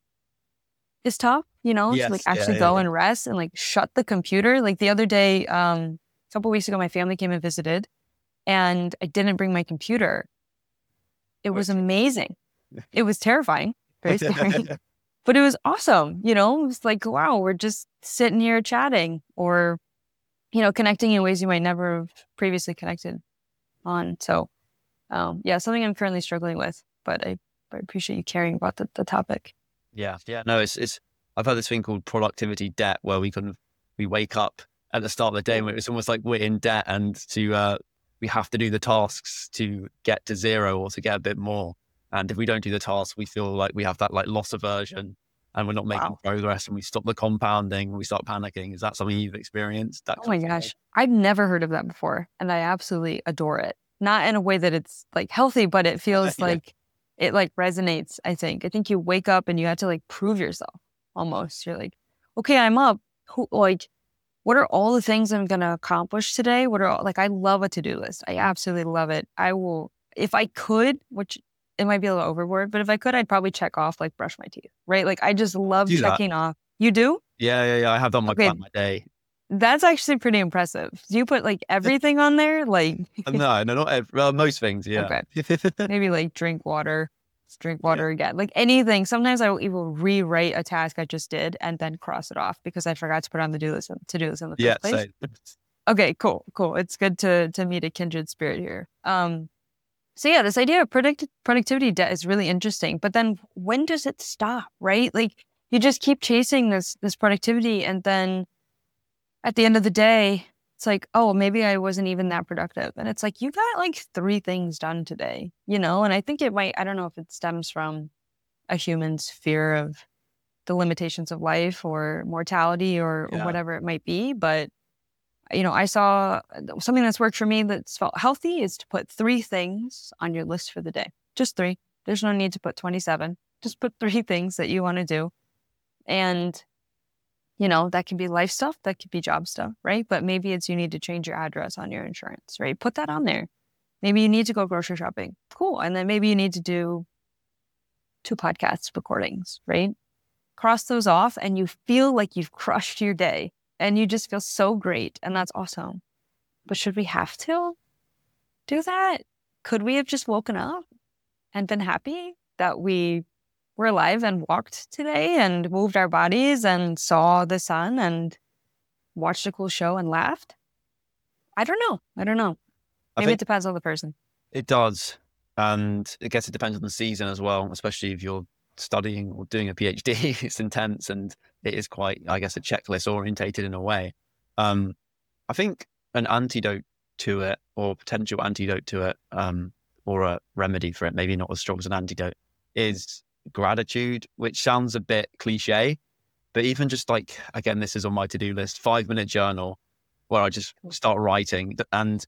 is tough, you know, to like actually go and rest and like shut the computer. Like the other day, a couple of weeks ago, my family came and visited and I didn't bring my computer. It was amazing. It was terrifying, very scary, but it was awesome. You know, it was like, wow, we're just sitting here chatting or, you know, connecting in ways you might never have previously connected on. So, yeah, something I'm currently struggling with, but I appreciate you caring about the topic. Yeah. No, it's. I've heard this thing called productivity debt, where we wake up at the start of the day, and it's almost like we're in debt, and we have to do the tasks to get to zero or to get a bit more. And if we don't do the tasks, we feel like we have that like loss aversion, and we're not making progress, and we stop the compounding, and we start panicking. Is that something you've experienced? Oh my gosh, I've never heard of that before, and I absolutely adore it. Not in a way that it's like healthy, but it feels like it like resonates. I think you wake up and you have to like prove yourself almost. You're like, okay, I'm up. What are all the things I'm going to accomplish today? I love a to-do list. I absolutely love it. I will, if I could, which it might be a little overboard, but if I could, I'd probably check off like brush my teeth, right? Like I just love checking off. You do? Yeah. I have done my plan my day. That's actually pretty impressive. Do you put like everything on there? Like no, not most things. Yeah. Okay. Maybe like drink water again. Like anything. Sometimes I will even rewrite a task I just did and then cross it off because I forgot to put on the to-do list in the first place. Same. Okay, cool. It's good to meet a kindred spirit here. So yeah, this idea of productivity debt is really interesting. But then when does it stop, right? Like you just keep chasing this productivity and then at the end of the day, it's like, oh, maybe I wasn't even that productive. And it's like, you got like 3 things done today, you know? And I think I don't know if it stems from a human's fear of the limitations of life or mortality or whatever it might be. But, you know, I saw something that's worked for me that's felt healthy is to put 3 things on your list for the day. Just 3. There's no need to put 27. Just put 3 things that you want to do. And you know, that can be life stuff, that could be job stuff, right? But maybe it's you need to change your address on your insurance, right? Put that on there. Maybe you need to go grocery shopping. Cool. And then maybe you need to do 2 podcast recordings, right? Cross those off and you feel like you've crushed your day and you just feel so great. And that's awesome. But should we have to do that? Could we have just woken up and been happy that we were alive and walked today and moved our bodies and saw the sun and watched a cool show and laughed? I don't know. Maybe it depends on the person. It does. And I guess it depends on the season as well, especially if you're studying or doing a PhD. It's intense and it is quite, I guess, a checklist orientated in a way. I think an antidote to it or potential antidote to it or a remedy for it, maybe not as strong as an antidote, is gratitude, which sounds a bit cliche, but even just like, again, this is on my to-do list, 5-minute journal where I just start writing and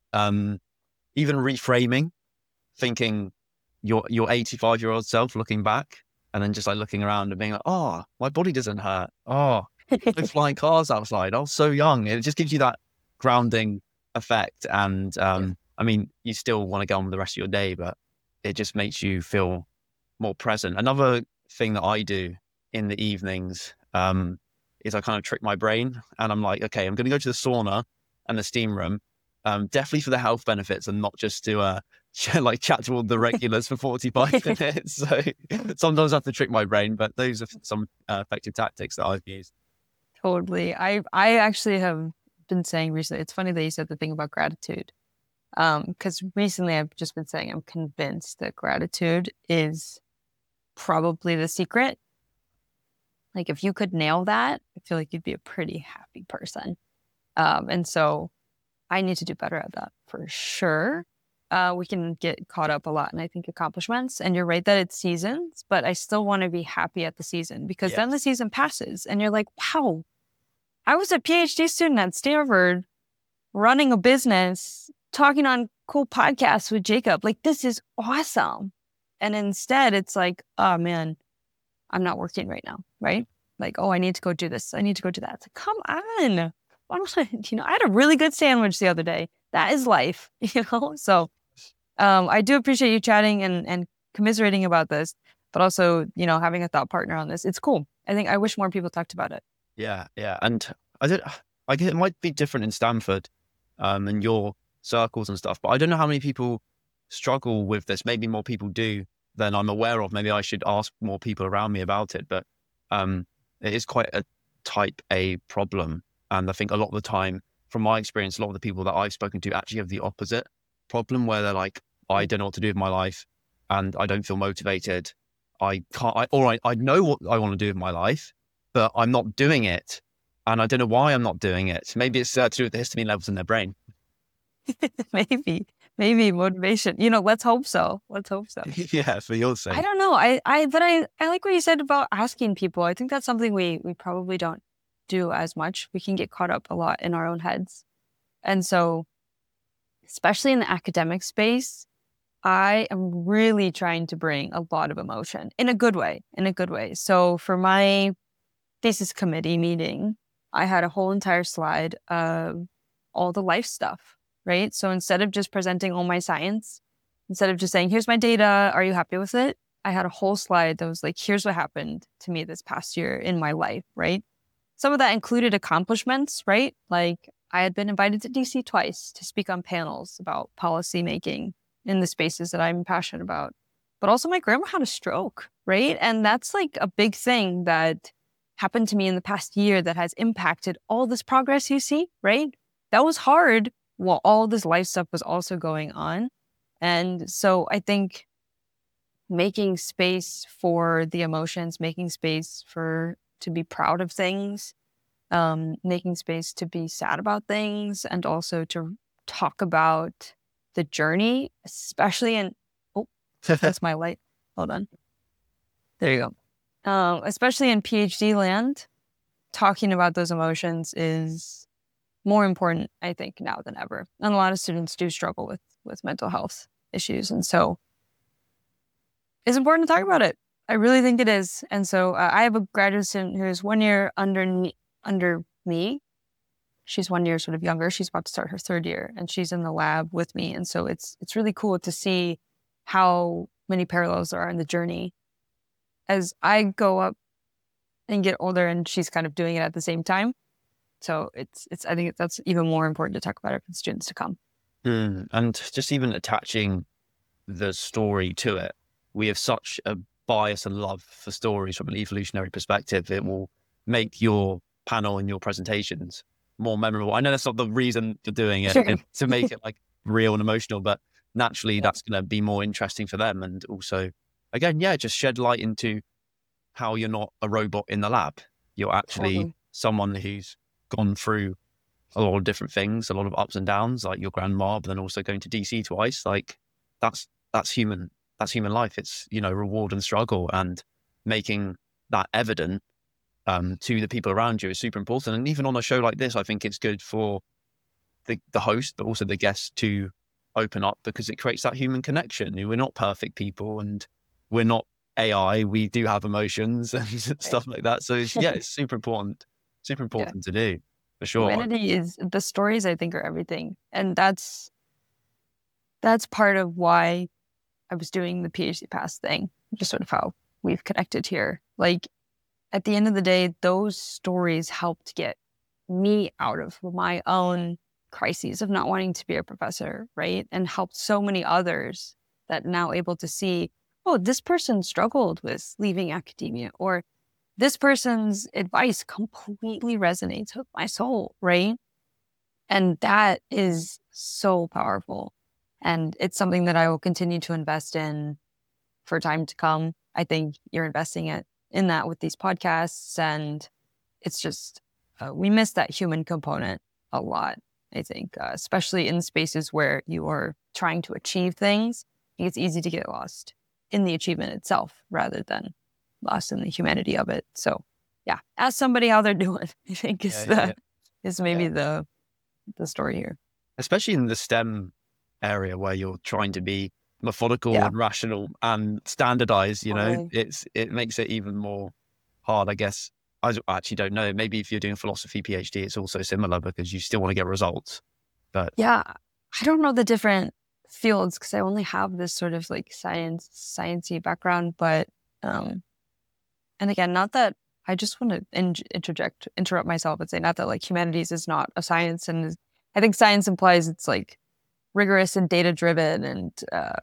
even reframing, thinking your 85-year-old self looking back and then just like looking around and being like, oh, my body doesn't hurt. Oh, no flying cars outside. I was so young. It just gives you that grounding effect. And I mean, you still want to go on with the rest of your day, but it just makes you feel more present. Another thing that I do in the evenings is I kind of trick my brain and I'm like, okay, I'm going to go to the sauna and the steam room, definitely for the health benefits and not just to like chat to all the regulars for 45 minutes. So sometimes I have to trick my brain, but those are some effective tactics that I've used. Totally. I actually have been saying recently, it's funny that you said the thing about gratitude. Because recently I've just been saying I'm convinced that gratitude is probably the secret. Like if you could nail that, I feel like you'd be a pretty happy person. And so I need to do better at that for sure. we can get caught up a lot in, I think, accomplishments. And you're right that it's seasons, but I still want to be happy at the season, because then the season passes and you're like, wow, I was a PhD student at Stanford running a business, talking on cool podcasts with Jacob. Like, this is awesome. And instead it's like, oh man, I'm not working right now, right? Like, oh, I need to go do this. I need to go do that. It's like, come on. I had a really good sandwich the other day. That is life, So I do appreciate you chatting and commiserating about this, but also, having a thought partner on this. It's cool. I wish more people talked about it. Yeah. And I guess it might be different in Stanford, and your circles and stuff, but I don't know how many people struggle with this. Maybe more people do than I'm aware of. Maybe I should ask more people around me about it, but it is quite a type A problem. And I think a lot of the time, from my experience, a lot of the people that I've spoken to actually have the opposite problem, where they're like, I don't know what to do with my life and I don't feel motivated. I know what I want to do with my life, but I'm not doing it. And I don't know why I'm not doing it. Maybe it's to do with the histamine levels in their brain. Maybe motivation. Let's hope so. Yeah, for your sake. I don't know. But I like what you said about asking people. I think that's something we probably don't do as much. We can get caught up a lot in our own heads. And so, especially in the academic space, I am really trying to bring a lot of emotion in a good way. So for my thesis committee meeting, I had a whole entire slide of all the life stuff, right? So instead of just presenting all my science, instead of just saying, here's my data, are you happy with it? I had a whole slide that was like, here's what happened to me this past year in my life, right? Some of that included accomplishments, right? Like, I had been invited to DC twice to speak on panels about policy making in the spaces that I'm passionate about. But also my grandma had a stroke, right? And that's like a big thing that happened to me in the past year that has impacted all this progress you see, right? That was hard while all this life stuff was also going on. And so I think making space for the emotions, making space to be proud of things, making space to be sad about things, and also to talk about the journey, especially in, that's my light. Hold on. There you go. Especially in PhD land, talking about those emotions is more important, I think, now than ever. And a lot of students do struggle with mental health issues. And so it's important to talk about it. I really think it is. And so I have a graduate student who is 1 year under me. She's 1 year sort of younger. She's about to start her third year, and she's in the lab with me. And so it's really cool to see how many parallels there are in the journey as I go up and get older, and she's kind of doing it at the same time. So I think that's even more important to talk about it for the students to come. And just even attaching the story to it, we have such a bias and love for stories from an evolutionary perspective. It will make your panel and your presentations more memorable. I know that's not the reason for doing it, Sure. to make it like real and emotional, but naturally that's going to be more interesting for them. And also, again, just shed light into how you're not a robot in the lab. You're actually someone who's gone through a lot of different things, a lot of ups and downs, like your grandma, but then also going to DC twice. Like that's human. That's human life. It's, reward and struggle, and making that evident to the people around you is super important. And even on a show like this, I think it's good for the host, but also the guests to open up, because it creates that human connection. We're not perfect people, and we're not AI. We do have emotions and stuff like that. So it's super important to do, for sure. Humanity is, the stories I think are everything. And that's part of why I was doing the PhD Pass thing, just sort of how we've connected here. Like, at the end of the day, those stories helped get me out of my own crises of not wanting to be a professor, right? And helped so many others that now able to see, oh, this person struggled with leaving academia, or this person's advice completely resonates with my soul, right? And that is so powerful. And it's something that I will continue to invest in for time to come. I think you're investing in that with these podcasts. And it's just, we miss that human component a lot. I think, especially in spaces where you are trying to achieve things. I think it's easy to get lost in the achievement itself rather than lost in the humanity of it. So yeah, ask somebody how they're doing, I think is maybe the story here. Especially in the STEM area where you're trying to be methodical and rational and standardized, it makes it even more hard, I guess. I actually don't know. Maybe if you're doing philosophy PhD, it's also similar because you still want to get results. But yeah, I don't know the different fields because I only have this sort of like sciencey background. But and again, not that I just want to interrupt myself and say not that like humanities is not a science, and I think science implies it's like rigorous and data driven and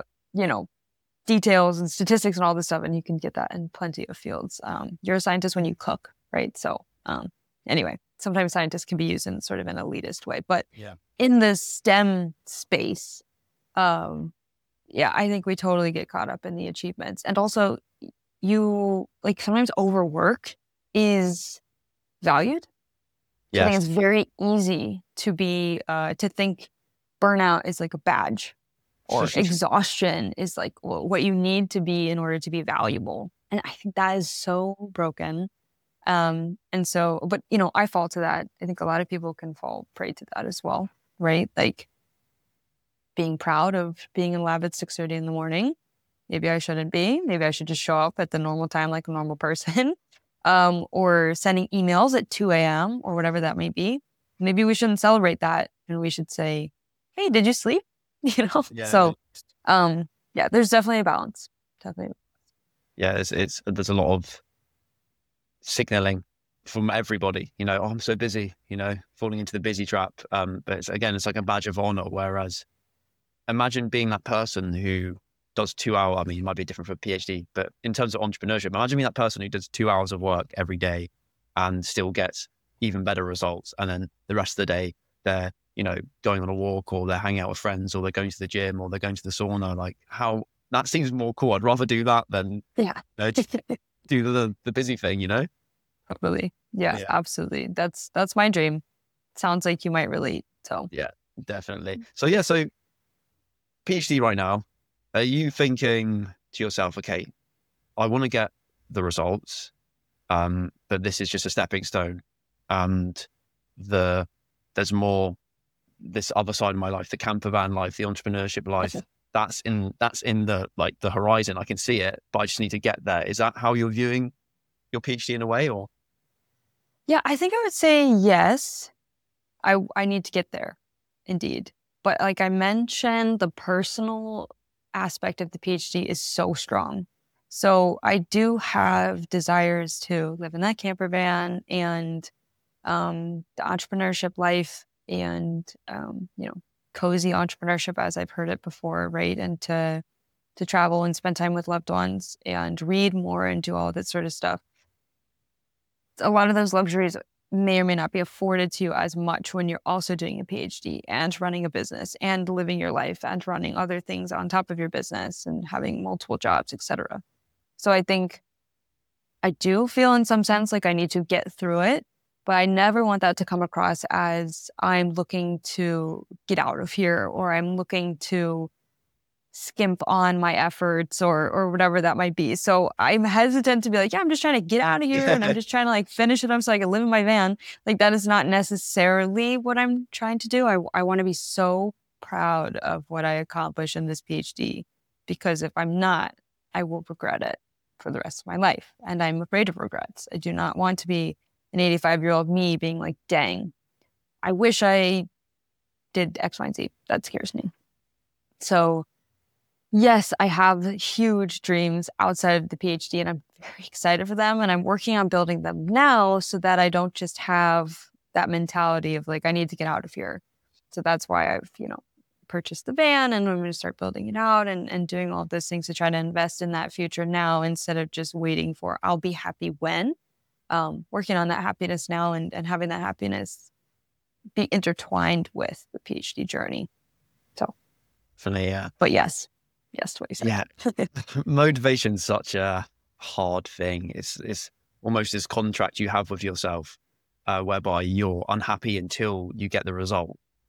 details and statistics and all this stuff, and you can get that in plenty of fields. You're a scientist when you cook, right? So anyway, sometimes scientists can be used in sort of an elitist way, but in the STEM space, I think we totally get caught up in the achievements. And also you like sometimes overwork is valued. I think it's very easy to be to think burnout is like a badge or exhaustion is like what you need to be in order to be valuable. And I think that is so broken. And so, but I fall to that. I think a lot of people can fall prey to that as well, right? Like being proud of being in lab at 6:30 in the morning. Maybe I shouldn't be. Maybe I should just show up at the normal time like a normal person. Or sending emails at 2 a.m. or whatever that may be. Maybe we shouldn't celebrate that. And we should say, hey, did you sleep? So, there's definitely a balance. Definitely. Yeah, there's a lot of signaling from everybody, oh, I'm so busy, falling into the busy trap. But it's like a badge of honor. Whereas imagine being that person who does 2 hours. I mean, it might be different for a PhD, but in terms of entrepreneurship, imagine being that person who does 2 hours of work every day and still gets even better results. And then the rest of the day, they're, going on a walk or they're hanging out with friends or they're going to the gym or they're going to the sauna. Like that seems more cool. I'd rather do that than just do the busy thing, Totally. Yeah, absolutely. That's my dream. Sounds like you might relate. So yeah, definitely. So PhD right now, are you thinking to yourself, okay, I want to get the results, but this is just a stepping stone, and there's more this other side of my life, the camper van life, the entrepreneurship life. That's in the the horizon. I can see it, but I just need to get there. Is that how you're viewing your PhD in a way, or? Yeah, I think I would say yes. I need to get there, indeed. But like I mentioned, the personal aspect of the PhD is so strong. So I do have desires to live in that camper van and the entrepreneurship life and cozy entrepreneurship as I've heard it before, right? And to travel and spend time with loved ones and read more and do all that sort of stuff. A lot of those luxuries may or may not be afforded to you as much when you're also doing a PhD and running a business and living your life and running other things on top of your business and having multiple jobs, etc. So I think I do feel in some sense like I need to get through it, but I never want that to come across as I'm looking to get out of here or I'm looking to skimp on my efforts or whatever that might be. So I'm hesitant to be like, yeah, I'm just trying to get out of here and I'm just trying to finish it up so I can live in my van. Like that is not necessarily what I'm trying to do. I want to be so proud of what I accomplish in this PhD because if I'm not, I will regret it for the rest of my life. And I'm afraid of regrets. I do not want to be an 85-year-old me being like, dang, I wish I did X, Y, and Z. That scares me. So yes, I have huge dreams outside of the PhD and I'm very excited for them. And I'm working on building them now so that I don't just have that mentality of like, I need to get out of here. So that's why I've, purchased the van and I'm going to start building it out and doing all of those things to try to invest in that future now instead of just waiting for I'll be happy when. Working on that happiness now and having that happiness be intertwined with the PhD journey. So. Definitely, yeah. But yes. Yes, to what you said. Yeah, motivation's such a hard thing. It's almost this contract you have with yourself, whereby you're unhappy until you get the result,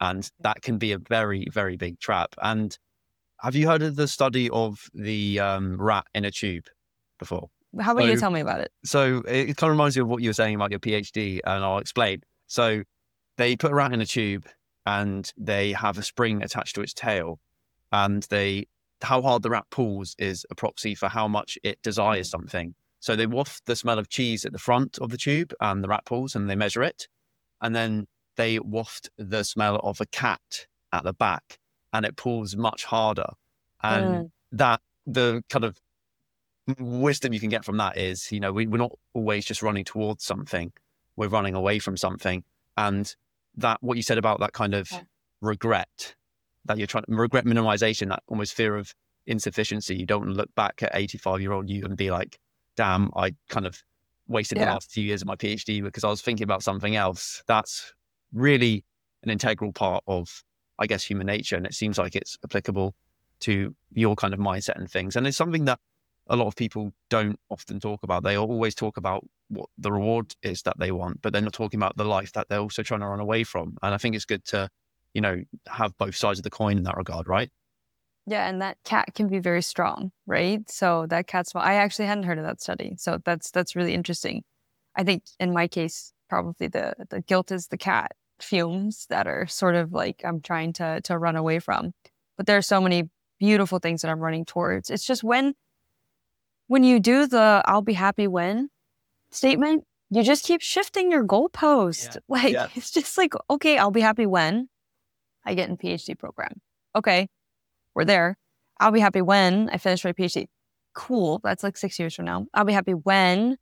And that can be a very, very big trap. And have you heard of the study of the rat in a tube before? How about you tell me about it? So it kind of reminds me of what you were saying about your PhD, and I'll explain. So they put a rat in a tube and they have a spring attached to its tail, and how hard the rat pulls is a proxy for how much it desires something. So they waft the smell of cheese at the front of the tube and the rat pulls, and they measure it. And then they waft the smell of a cat at the back, and it pulls much harder. And that the kind of wisdom you can get from that is, we're not always just running towards something, we're running away from something. And that, what you said about that kind of regret, that you're trying, regret minimization, that almost fear of insufficiency. You don't look back at 85-year-old you and be like, damn, I kind of wasted the last 2 years of my PhD because I was thinking about something else. That's really an integral part of, I guess, human nature. And it seems like it's applicable to your kind of mindset and things. And it's something that a lot of people don't often talk about. They always talk about what the reward is that they want, but they're not talking about the life that they're also trying to run away from. And I think it's good to, have both sides of the coin in that regard, right? Yeah, and that cat can be very strong, right? So that cat smell, I actually hadn't heard of that study. So that's really interesting. I think in my case, probably the guilt is the cat fumes that are sort of like I'm trying to run away from. But there are so many beautiful things that I'm running towards. It's just when you do the I'll be happy when statement, you just keep shifting your goalpost. It's just like, okay, I'll be happy when I get in PhD program. Okay, we're there. I'll be happy when I finish my PhD. Cool, that's like 6 years from now. I'll be happy when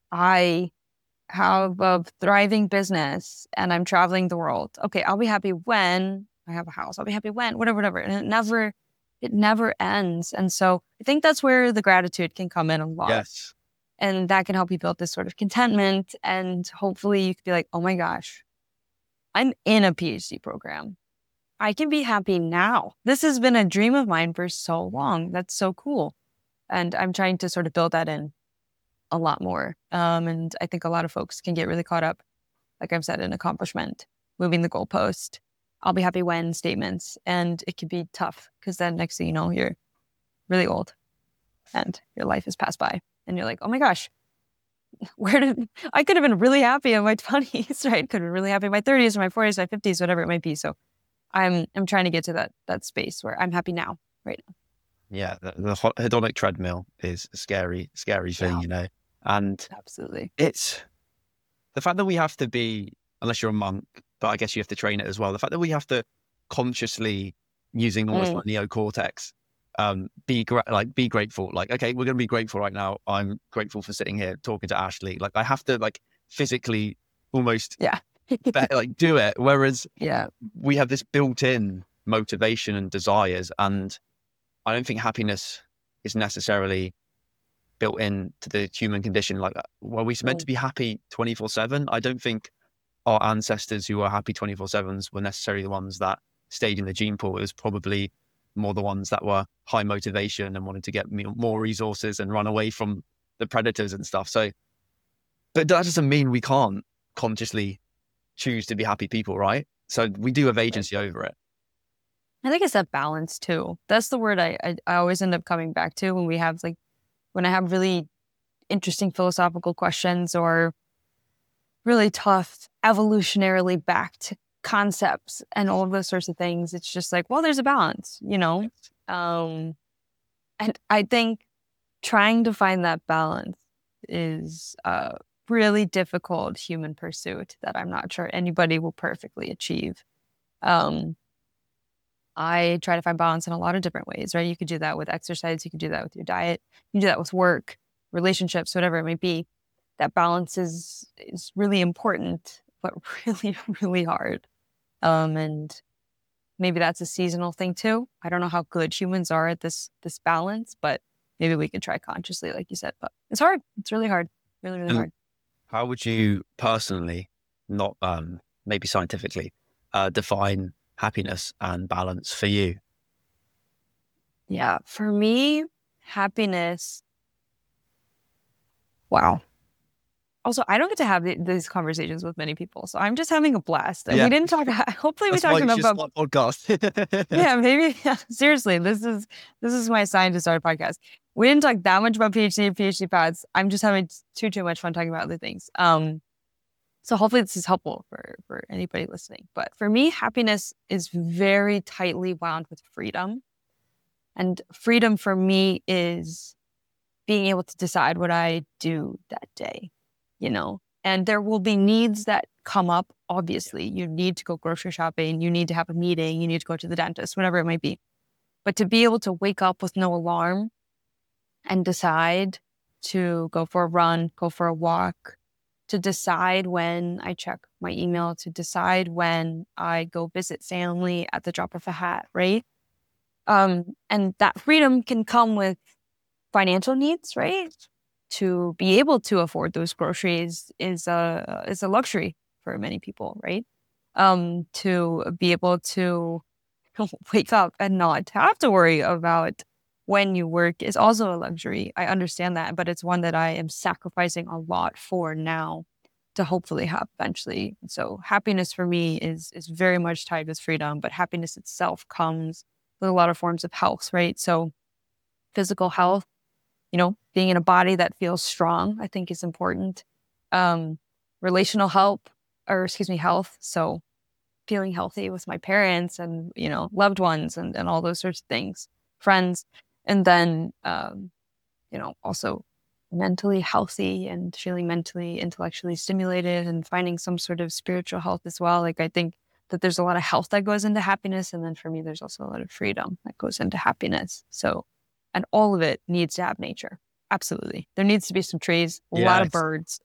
I have a thriving business and I'm traveling the world. Okay, I'll be happy when I have a house. I'll be happy when, whatever. And it never ends. And so I think that's where the gratitude can come in a lot. Yes. And that can help you build this sort of contentment. And hopefully you could be like, oh my gosh, I'm in a PhD program. I can be happy now. This has been a dream of mine for so long. That's so cool. And I'm trying to sort of build that in a lot more. And I think a lot of folks can get really caught up, like I've said, in accomplishment, moving the goalpost, I'll be happy when statements. And it can be tough because then next thing you know, you're really old and your life has passed by. And you're like, oh my gosh, I could have been really happy in my 20s, right? Could have been really happy in my 30s or my 40s, my 50s, whatever it might be. So I'm trying to get to that space where I'm happy now, right now. Yeah, the hedonic treadmill is a scary thing, And absolutely, it's the fact that we have to be, unless you're a monk, but I guess you have to train it as well. The fact that we have to consciously, using almost like neocortex, be grateful. Like, okay, we're going to be grateful right now. I'm grateful for sitting here talking to Ashley. Like, I have to physically almost do it. Whereas we have this built-in motivation and desires, and I don't think happiness is necessarily built in to the human condition. Like, well, we're meant to be happy 24/7. I don't think our ancestors who were happy 24/7s were necessarily the ones that stayed in the gene pool. It was probably more the ones that were high motivation and wanted to get more resources and run away from the predators and stuff. So, but that doesn't mean we can't consciously choose to be happy people, right? So we do have agency over it. I think it's that balance too. That's the word I always end up coming back to when I have really interesting philosophical questions or really tough evolutionarily backed concepts and all of those sorts of things. It's just like, well, there's a balance, and I think trying to find that balance is a really difficult human pursuit that I'm not sure anybody will perfectly achieve. I try to find balance in a lot of different ways, right? You could do that with exercise. You could do that with your diet. You can do that with work, relationships, whatever it may be. That balance is really important, but really, really hard. And maybe that's a seasonal thing too. I don't know how good humans are at this balance, but maybe we could try consciously, like you said. But it's hard. It's really hard. Really, really hard. How would you personally, not maybe scientifically, define happiness and balance for you? Yeah, for me, happiness. Wow. also, I don't get to have these conversations with many people, so I'm just having a blast. And Yeah. we didn't talk. Hopefully, we That's why talked you should about. start a podcast. Yeah, maybe. Yeah, seriously, this is my sign to start a podcast. We didn't talk that much about PhD and PhD paths. I'm just having too much fun talking about other things. So hopefully this is helpful for anybody listening. But for me, happiness is very tightly wound with freedom. And freedom for me is being able to decide what I do that day, you know? And there will be needs that come up. Obviously, you need to go grocery shopping, you need to have a meeting, you need to go to the dentist, whatever it might be. But to be able to wake up with no alarm and decide to go for a run, go for a walk, to decide when I check my email, to decide when I go visit family at the drop of a hat, right? And that freedom can come with financial needs, right? To be able to afford those groceries is a luxury for many people, right? To be able to wake up and not have to worry about when you work is also a luxury. I understand that, but it's one that I am sacrificing a lot for now to hopefully have eventually. So happiness for me is very much tied with freedom, but happiness itself comes with a lot of forms of health, right? So physical health, you know, being in a body that feels strong, I think is important. Relational health. So feeling healthy with my parents and, you know, loved ones and all those sorts of things, friends. And then, you know, also mentally healthy and feeling mentally, intellectually stimulated and finding some sort of spiritual health as well. Like, I think that there's a lot of health that goes into happiness. And then for me, there's also a lot of freedom that goes into happiness. So, and all of it needs to have nature. Absolutely. There needs to be some trees, a lot of birds.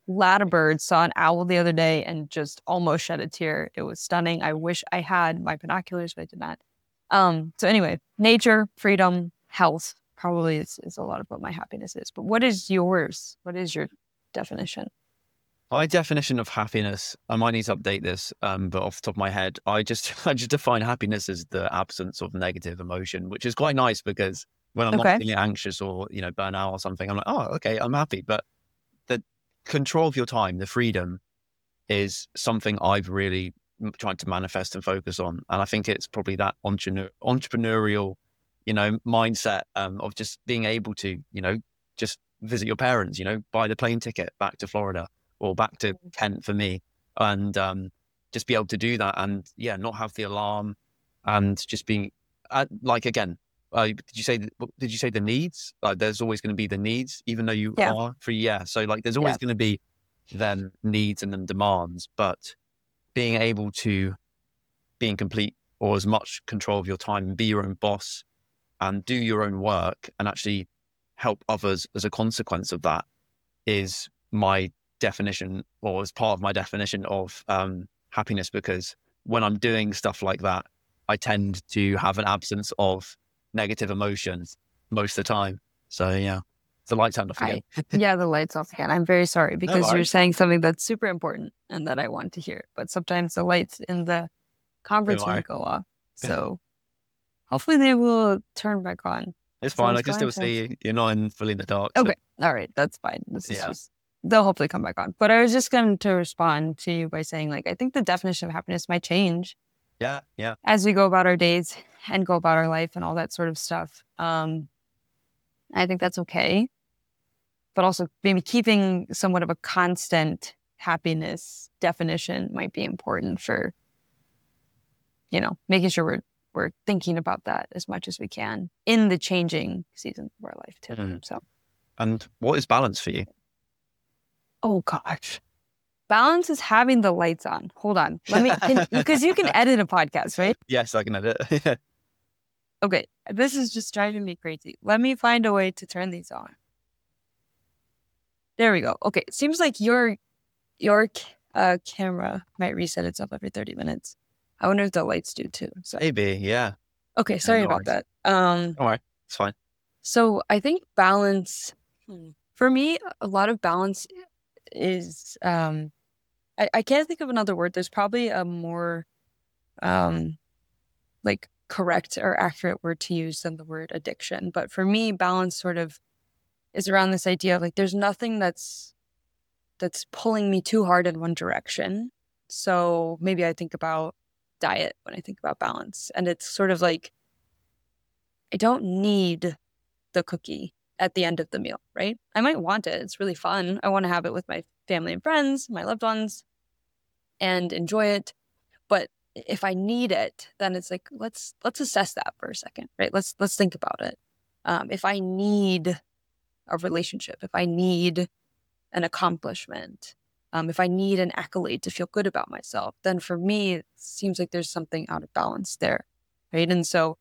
Saw an owl the other day and just almost shed a tear. It was stunning. I wish I had my binoculars, but I did not. So anyway, nature, freedom, health probably is a lot of what my happiness is. But what is yours? What is your definition? My definition of happiness, I might need to update this, but off the top of my head, I just define happiness as the absence of negative emotion, which is quite nice because when I'm not feeling anxious or, you know, burnt out or something, I'm like, oh, okay, I'm happy. But the control of your time, the freedom, is something I've really tried to manifest and focus on. And I think it's probably that entrepreneurial, you know, mindset of just being able to, you know, just visit your parents, you know, buy the plane ticket back to Florida or back to Kent for me, and just be able to do that and not have the alarm and just being like, again, did you say the needs? Like, there's always going to be the needs, even though you are free. Yeah. So like, there's always going to be then needs and then demands, but being able to be in complete or as much control of your time and be your own boss and do your own work and actually help others as a consequence of that is my definition, or as part of my definition of happiness, because when I'm doing stuff like that, I tend to have an absence of negative emotions most of the time. So yeah, the lights turned off again. The lights off again. I'm very sorry because you're saying something that's super important and that I want to hear, but sometimes the lights in the conference room go off. So hopefully they will turn back on. It's fine. I can still see you. You're not fully in the dark. Okay. So. All right. That's fine. This is just, they'll hopefully come back on. But I was just going to respond to you by saying, like, I think the definition of happiness might change. Yeah. Yeah. As we go about our days and go about our life and all that sort of stuff. I think that's okay. But also maybe keeping somewhat of a constant happiness definition might be important for, you know, making sure we're thinking about that as much as we can in the changing seasons of our life too. Mm-hmm. So, and what is balance for you? Oh gosh, balance is having the lights on. Hold on, let me because you can edit a podcast, right? Yes, I can edit. Okay, this is just driving me crazy. Let me find a way to turn these on. There we go. Okay, it seems like your camera might reset itself every 30 minutes. I wonder if the lights do too. So. Maybe, yeah. Okay, sorry about that. All right, it's fine. So I think balance, for me, a lot of balance is, I can't think of another word. There's probably a more, like, correct or accurate word to use than the word addiction. But for me, balance sort of is around this idea of, like, there's nothing that's that's pulling me too hard in one direction. So maybe I think about diet when I think about balance. And it's sort of like, I don't need the cookie at the end of the meal, right? I might want it. It's really fun. I want to have it with my family and friends, my loved ones, and enjoy it. But if I need it, then it's like, let's assess that for a second, right? Let's think about it. If I need a relationship, if I need an accomplishment, if I need an accolade to feel good about myself, then for me, it seems like there's something out of balance there, right? And so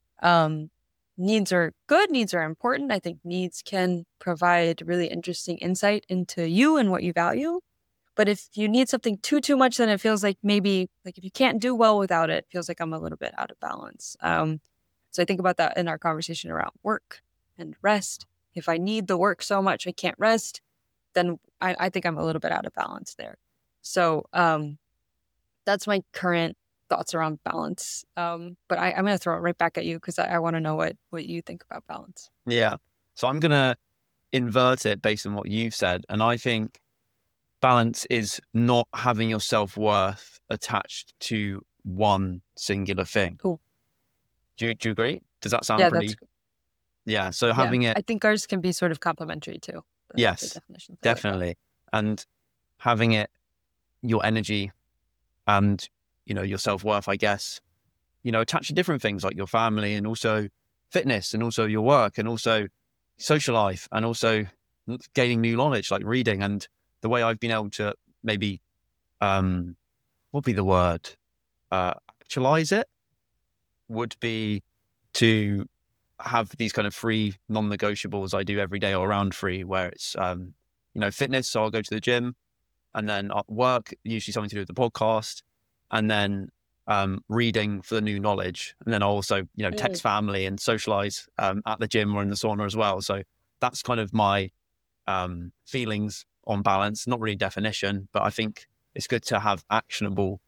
needs are good, needs are important. I think needs can provide really interesting insight into you and what you value. But if you need something too much, then it feels like maybe like if you can't do well without it, it feels like I'm a little bit out of balance. So I think about that in our conversation around work and rest. If I need the work so much I can't rest, then I think I'm a little bit out of balance there. So that's my current thoughts around balance. But I'm going to throw it right back at you because I want to know what you think about balance. Yeah. So I'm going to invert it based on what you've said. And I think balance is not having your self-worth attached to one singular thing. Cool. Do you agree? Does that sound pretty? Yeah. So having it. I think ours can be sort of complementary too. Yes, definitely. And having it, your energy and, your self-worth, I guess, attached to different things like your family and also fitness and also your work and also social life and also gaining new knowledge like reading. And the way I've been able to maybe, what would be the word? Actualize it would be to have these kind of 3 non-negotiables I do every day or around 3 where it's, fitness. So I'll go to the gym and then work, usually something to do with the podcast, and then reading for the new knowledge. And then I'll also, text family and socialize at the gym or in the sauna as well. So that's kind of my feelings on balance, not really definition, but I think it's good to have actionable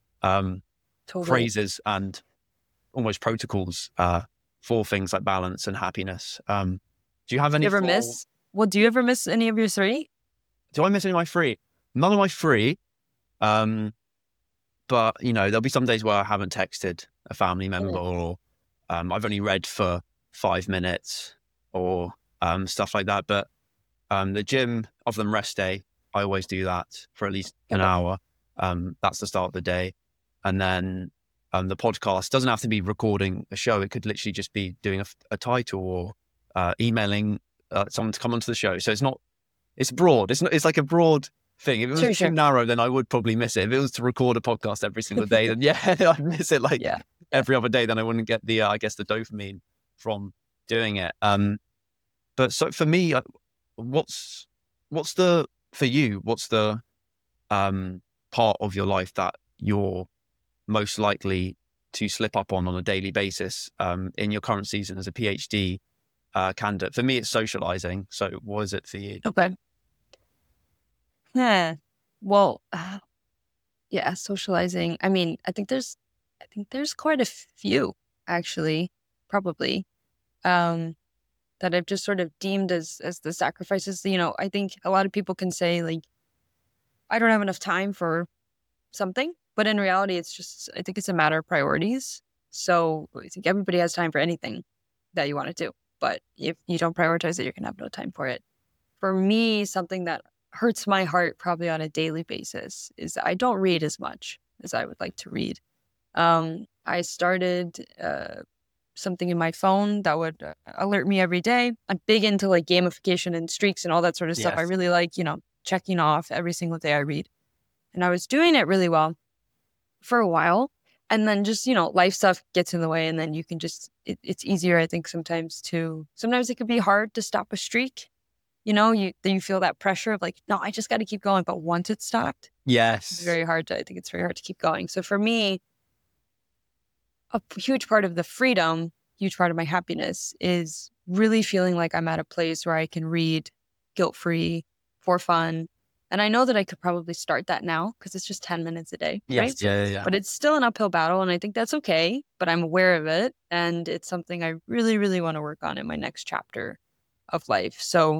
phrases and almost protocols for things like balance and happiness. Do you have any? Do you ever miss any of your 3? Do I miss any of my 3? None of my 3. But there'll be some days where I haven't texted a family member or I've only read for 5 minutes or stuff like that. But the gym, other than rest day, I always do that for at least an hour. That's the start of the day. And then the podcast doesn't have to be recording a show. It could literally just be doing a title or emailing someone to come onto the show. So it's broad. It's like a broad thing. If it was too narrow, then I would probably miss it. If it was to record a podcast every single day, then I'd miss it every other day. Then I wouldn't get the, the dopamine from doing it. But so for me, what's the part of your life that you're most likely to slip up on a daily basis in your current season as a PhD candidate? For me, it's socializing. So what is it for you? Okay. Yeah. Well, socializing. I mean, I think there's quite a few actually, probably, that I've just sort of deemed as the sacrifices. I think a lot of people can say like, I don't have enough time for something, but in reality, I think it's a matter of priorities. So I think everybody has time for anything that you want to do, but if you don't prioritize it, you're gonna have no time for it. For me, something that hurts my heart probably on a daily basis is I don't read as much as I would like to read. I started something in my phone that would alert me every day. I'm big into like gamification and streaks and all that sort of stuff. I really like, checking off every single day I read. And I was doing it really well for a while. And then just, life stuff gets in the way. And then you can just, it's easier, I think, sometimes it could be hard to stop a streak. You feel that pressure of like, no, I just got to keep going. But once it's stopped, it's very hard to keep going. So for me, a huge part of the freedom, huge part of my happiness is really feeling like I'm at a place where I can read guilt-free for fun. And I know that I could probably start that now because it's just 10 minutes a day. Yes. Right? Yeah. But it's still an uphill battle. And I think that's okay. But I'm aware of it. And it's something I really, really want to work on in my next chapter of life. So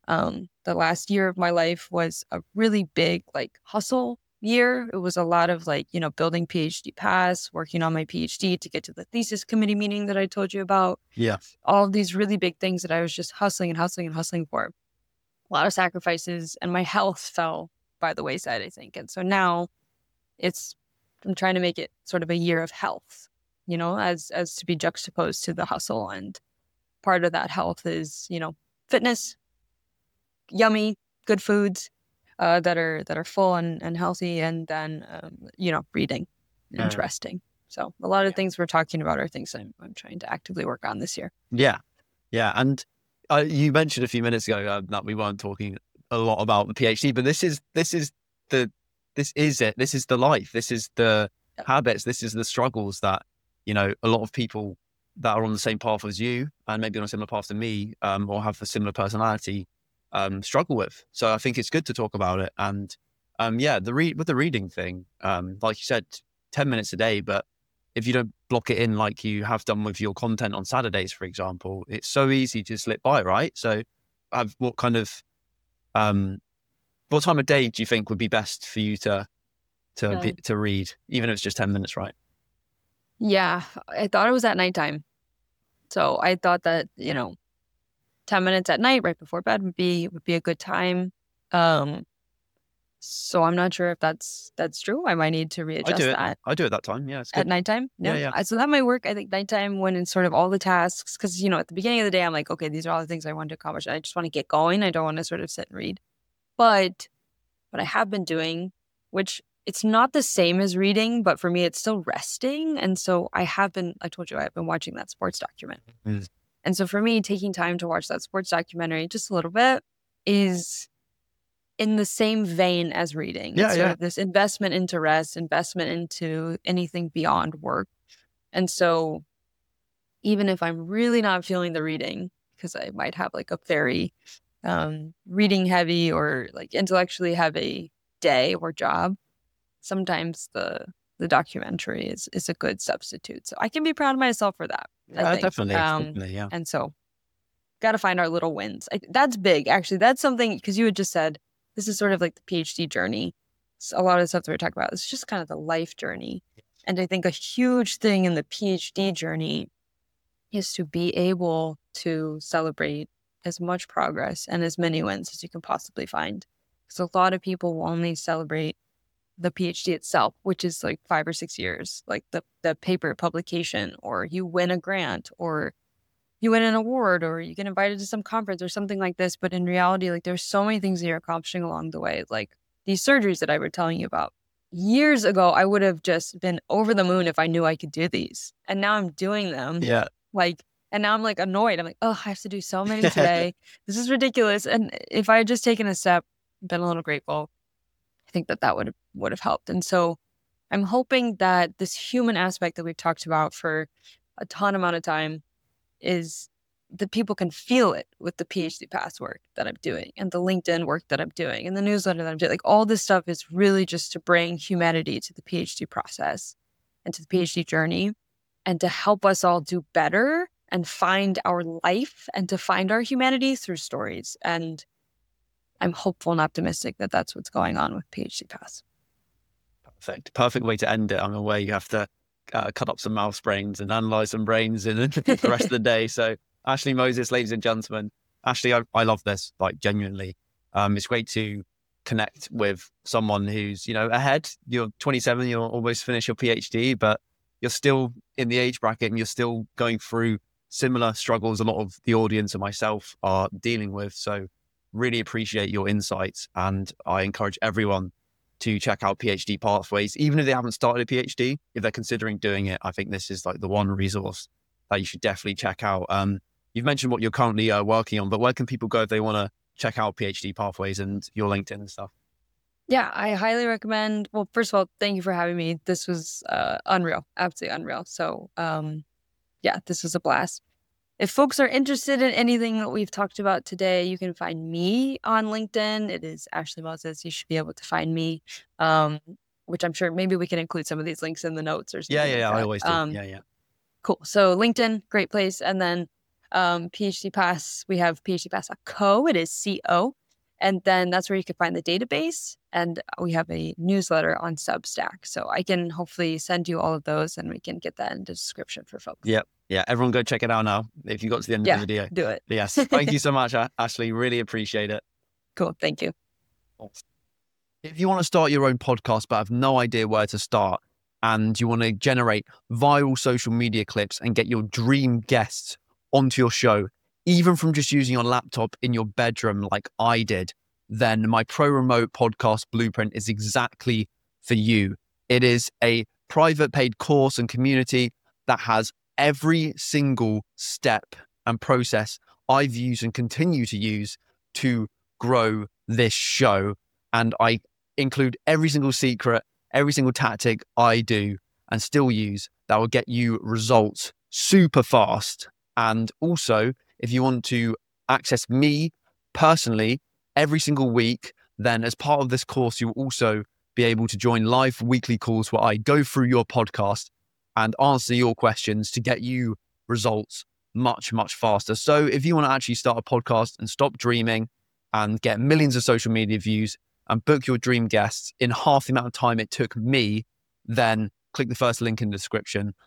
The last year of my life was a really big like hustle year. It was a lot of like, building PhD paths, working on my PhD to get to the thesis committee meeting that I told you about. Yeah. All of these really big things that I was just hustling for. A lot of sacrifices, and my health fell by the wayside, I think. And so now I'm trying to make it sort of a year of health, as to be juxtaposed to the hustle. And part of that health is, fitness, yummy, good foods that are full and healthy, and then reading, interesting. So a lot of things we're talking about are things I'm trying to actively work on this year. Yeah, and you mentioned a few minutes ago that we weren't talking a lot about the PhD, but this is it. This is the life. This is the habits. This is the struggles that a lot of people that are on the same path as you, and maybe on a similar path to me, or have a similar personality, struggle with. So I think it's good to talk about it. And with the reading thing, like you said, 10 minutes a day, but if you don't block it in like you have done with your content on Saturdays, for example, it's so easy to slip by, right? So what time of day do you think would be best for you to read, even if it's just 10 minutes, right? Yeah, I thought it was at nighttime. So I thought that, 10 minutes at night right before bed would be a good time. So I'm not sure if that's true. I might need to readjust that. I do it that time. Yeah, it's good. At nighttime? Yeah. So that might work. I think nighttime, when it's sort of all the tasks, because, at the beginning of the day, I'm like, okay, these are all the things I want to accomplish. I just want to get going. I don't want to sort of sit and read. But what I have been doing, which it's not the same as reading, but for me, it's still resting. And so I told you, I've been watching that sports documentary. Mm. And so for me, taking time to watch that sports documentary just a little bit is in the same vein as reading. Yeah, it's sort of this investment into rest, investment into anything beyond work. And so even if I'm really not feeling the reading, because I might have like a very reading heavy or like intellectually heavy day or job, sometimes the documentary is a good substitute. So I can be proud of myself for that. I think. Definitely, yeah. And so got to find our little wins. That's big, actually. That's something, because you had just said, this is sort of like the PhD journey. So a lot of the stuff that we're talking about is just kind of the life journey. And I think a huge thing in the PhD journey is to be able to celebrate as much progress and as many wins as you can possibly find. Because a lot of people will only celebrate the PhD itself, which is like 5 or 6 years, like the paper publication, or you win a grant, or you win an award, or you get invited to some conference or something like this. But in reality, like there's so many things that you're accomplishing along the way, like these surgeries that I was telling you about. Years ago, I would have just been over the moon if I knew I could do these. And now I'm doing them. Yeah. And now I'm like annoyed. I'm like, oh, I have to do so many today. This is ridiculous. And if I had just taken a step, been a little grateful, I think that would have helped. And so I'm hoping that this human aspect that we've talked about for a ton amount of time is that people can feel it with the PhD Paths work that I'm doing, and the LinkedIn work that I'm doing, and the newsletter that I'm doing. Like all this stuff is really just to bring humanity to the PhD process and to the PhD journey, and to help us all do better and find our life and to find our humanity through stories. And I'm hopeful and optimistic that that's what's going on with PhD Paths. Perfect way to end it. I'm aware you have to cut up some mouse brains and analyze some brains in the rest of the day. So Ashley Moses, ladies and gentlemen. Ashley, I love this, like genuinely. It's great to connect with someone who's, ahead. You're 27, you'll almost finish your PhD, but you're still in the age bracket and you're still going through similar struggles a lot of the audience and myself are dealing with. So really appreciate your insights, and I encourage everyone to check out PhD Pathways, even if they haven't started a PhD. If they're considering doing it, I think this is like the one resource that you should definitely check out. You've mentioned what you're currently working on, but where can people go if they want to check out PhD Pathways and your LinkedIn and stuff? Yeah, I highly recommend. Well, first of all, thank you for having me. This was unreal, absolutely unreal. So this was a blast. If folks are interested in anything that we've talked about today, you can find me on LinkedIn. It is Ashley Moses. You should be able to find me, which I'm sure maybe we can include some of these links in the notes or something. Yeah, I always do. Yeah. Cool. So LinkedIn, great place. And then PhD Pass, we have PhDpass.co. It is CO. And then that's where you can find the database. And we have a newsletter on Substack. So I can hopefully send you all of those and we can get that in the description for folks. Yep. Yeah. Everyone go check it out now if you got to the end of the video. Do it. Yes. Thank you so much, Ashley. Really appreciate it. Cool. Thank you. If you want to start your own podcast but have no idea where to start and you want to generate viral social media clips and get your dream guests onto your show, even from just using your laptop in your bedroom like I did, then my Pro Remote Podcast Blueprint is exactly for you. It is a private paid course and community that has every single step and process I've used and continue to use to grow this show. And I include every single secret, every single tactic I do and still use that will get you results super fast. And also, if you want to access me personally every single week, then as part of this course, you'll also be able to join live weekly calls where I go through your podcast and answer your questions to get you results much, much faster. So if you want to actually start a podcast and stop dreaming and get millions of social media views and book your dream guests in half the amount of time it took me, then click the first link in the description.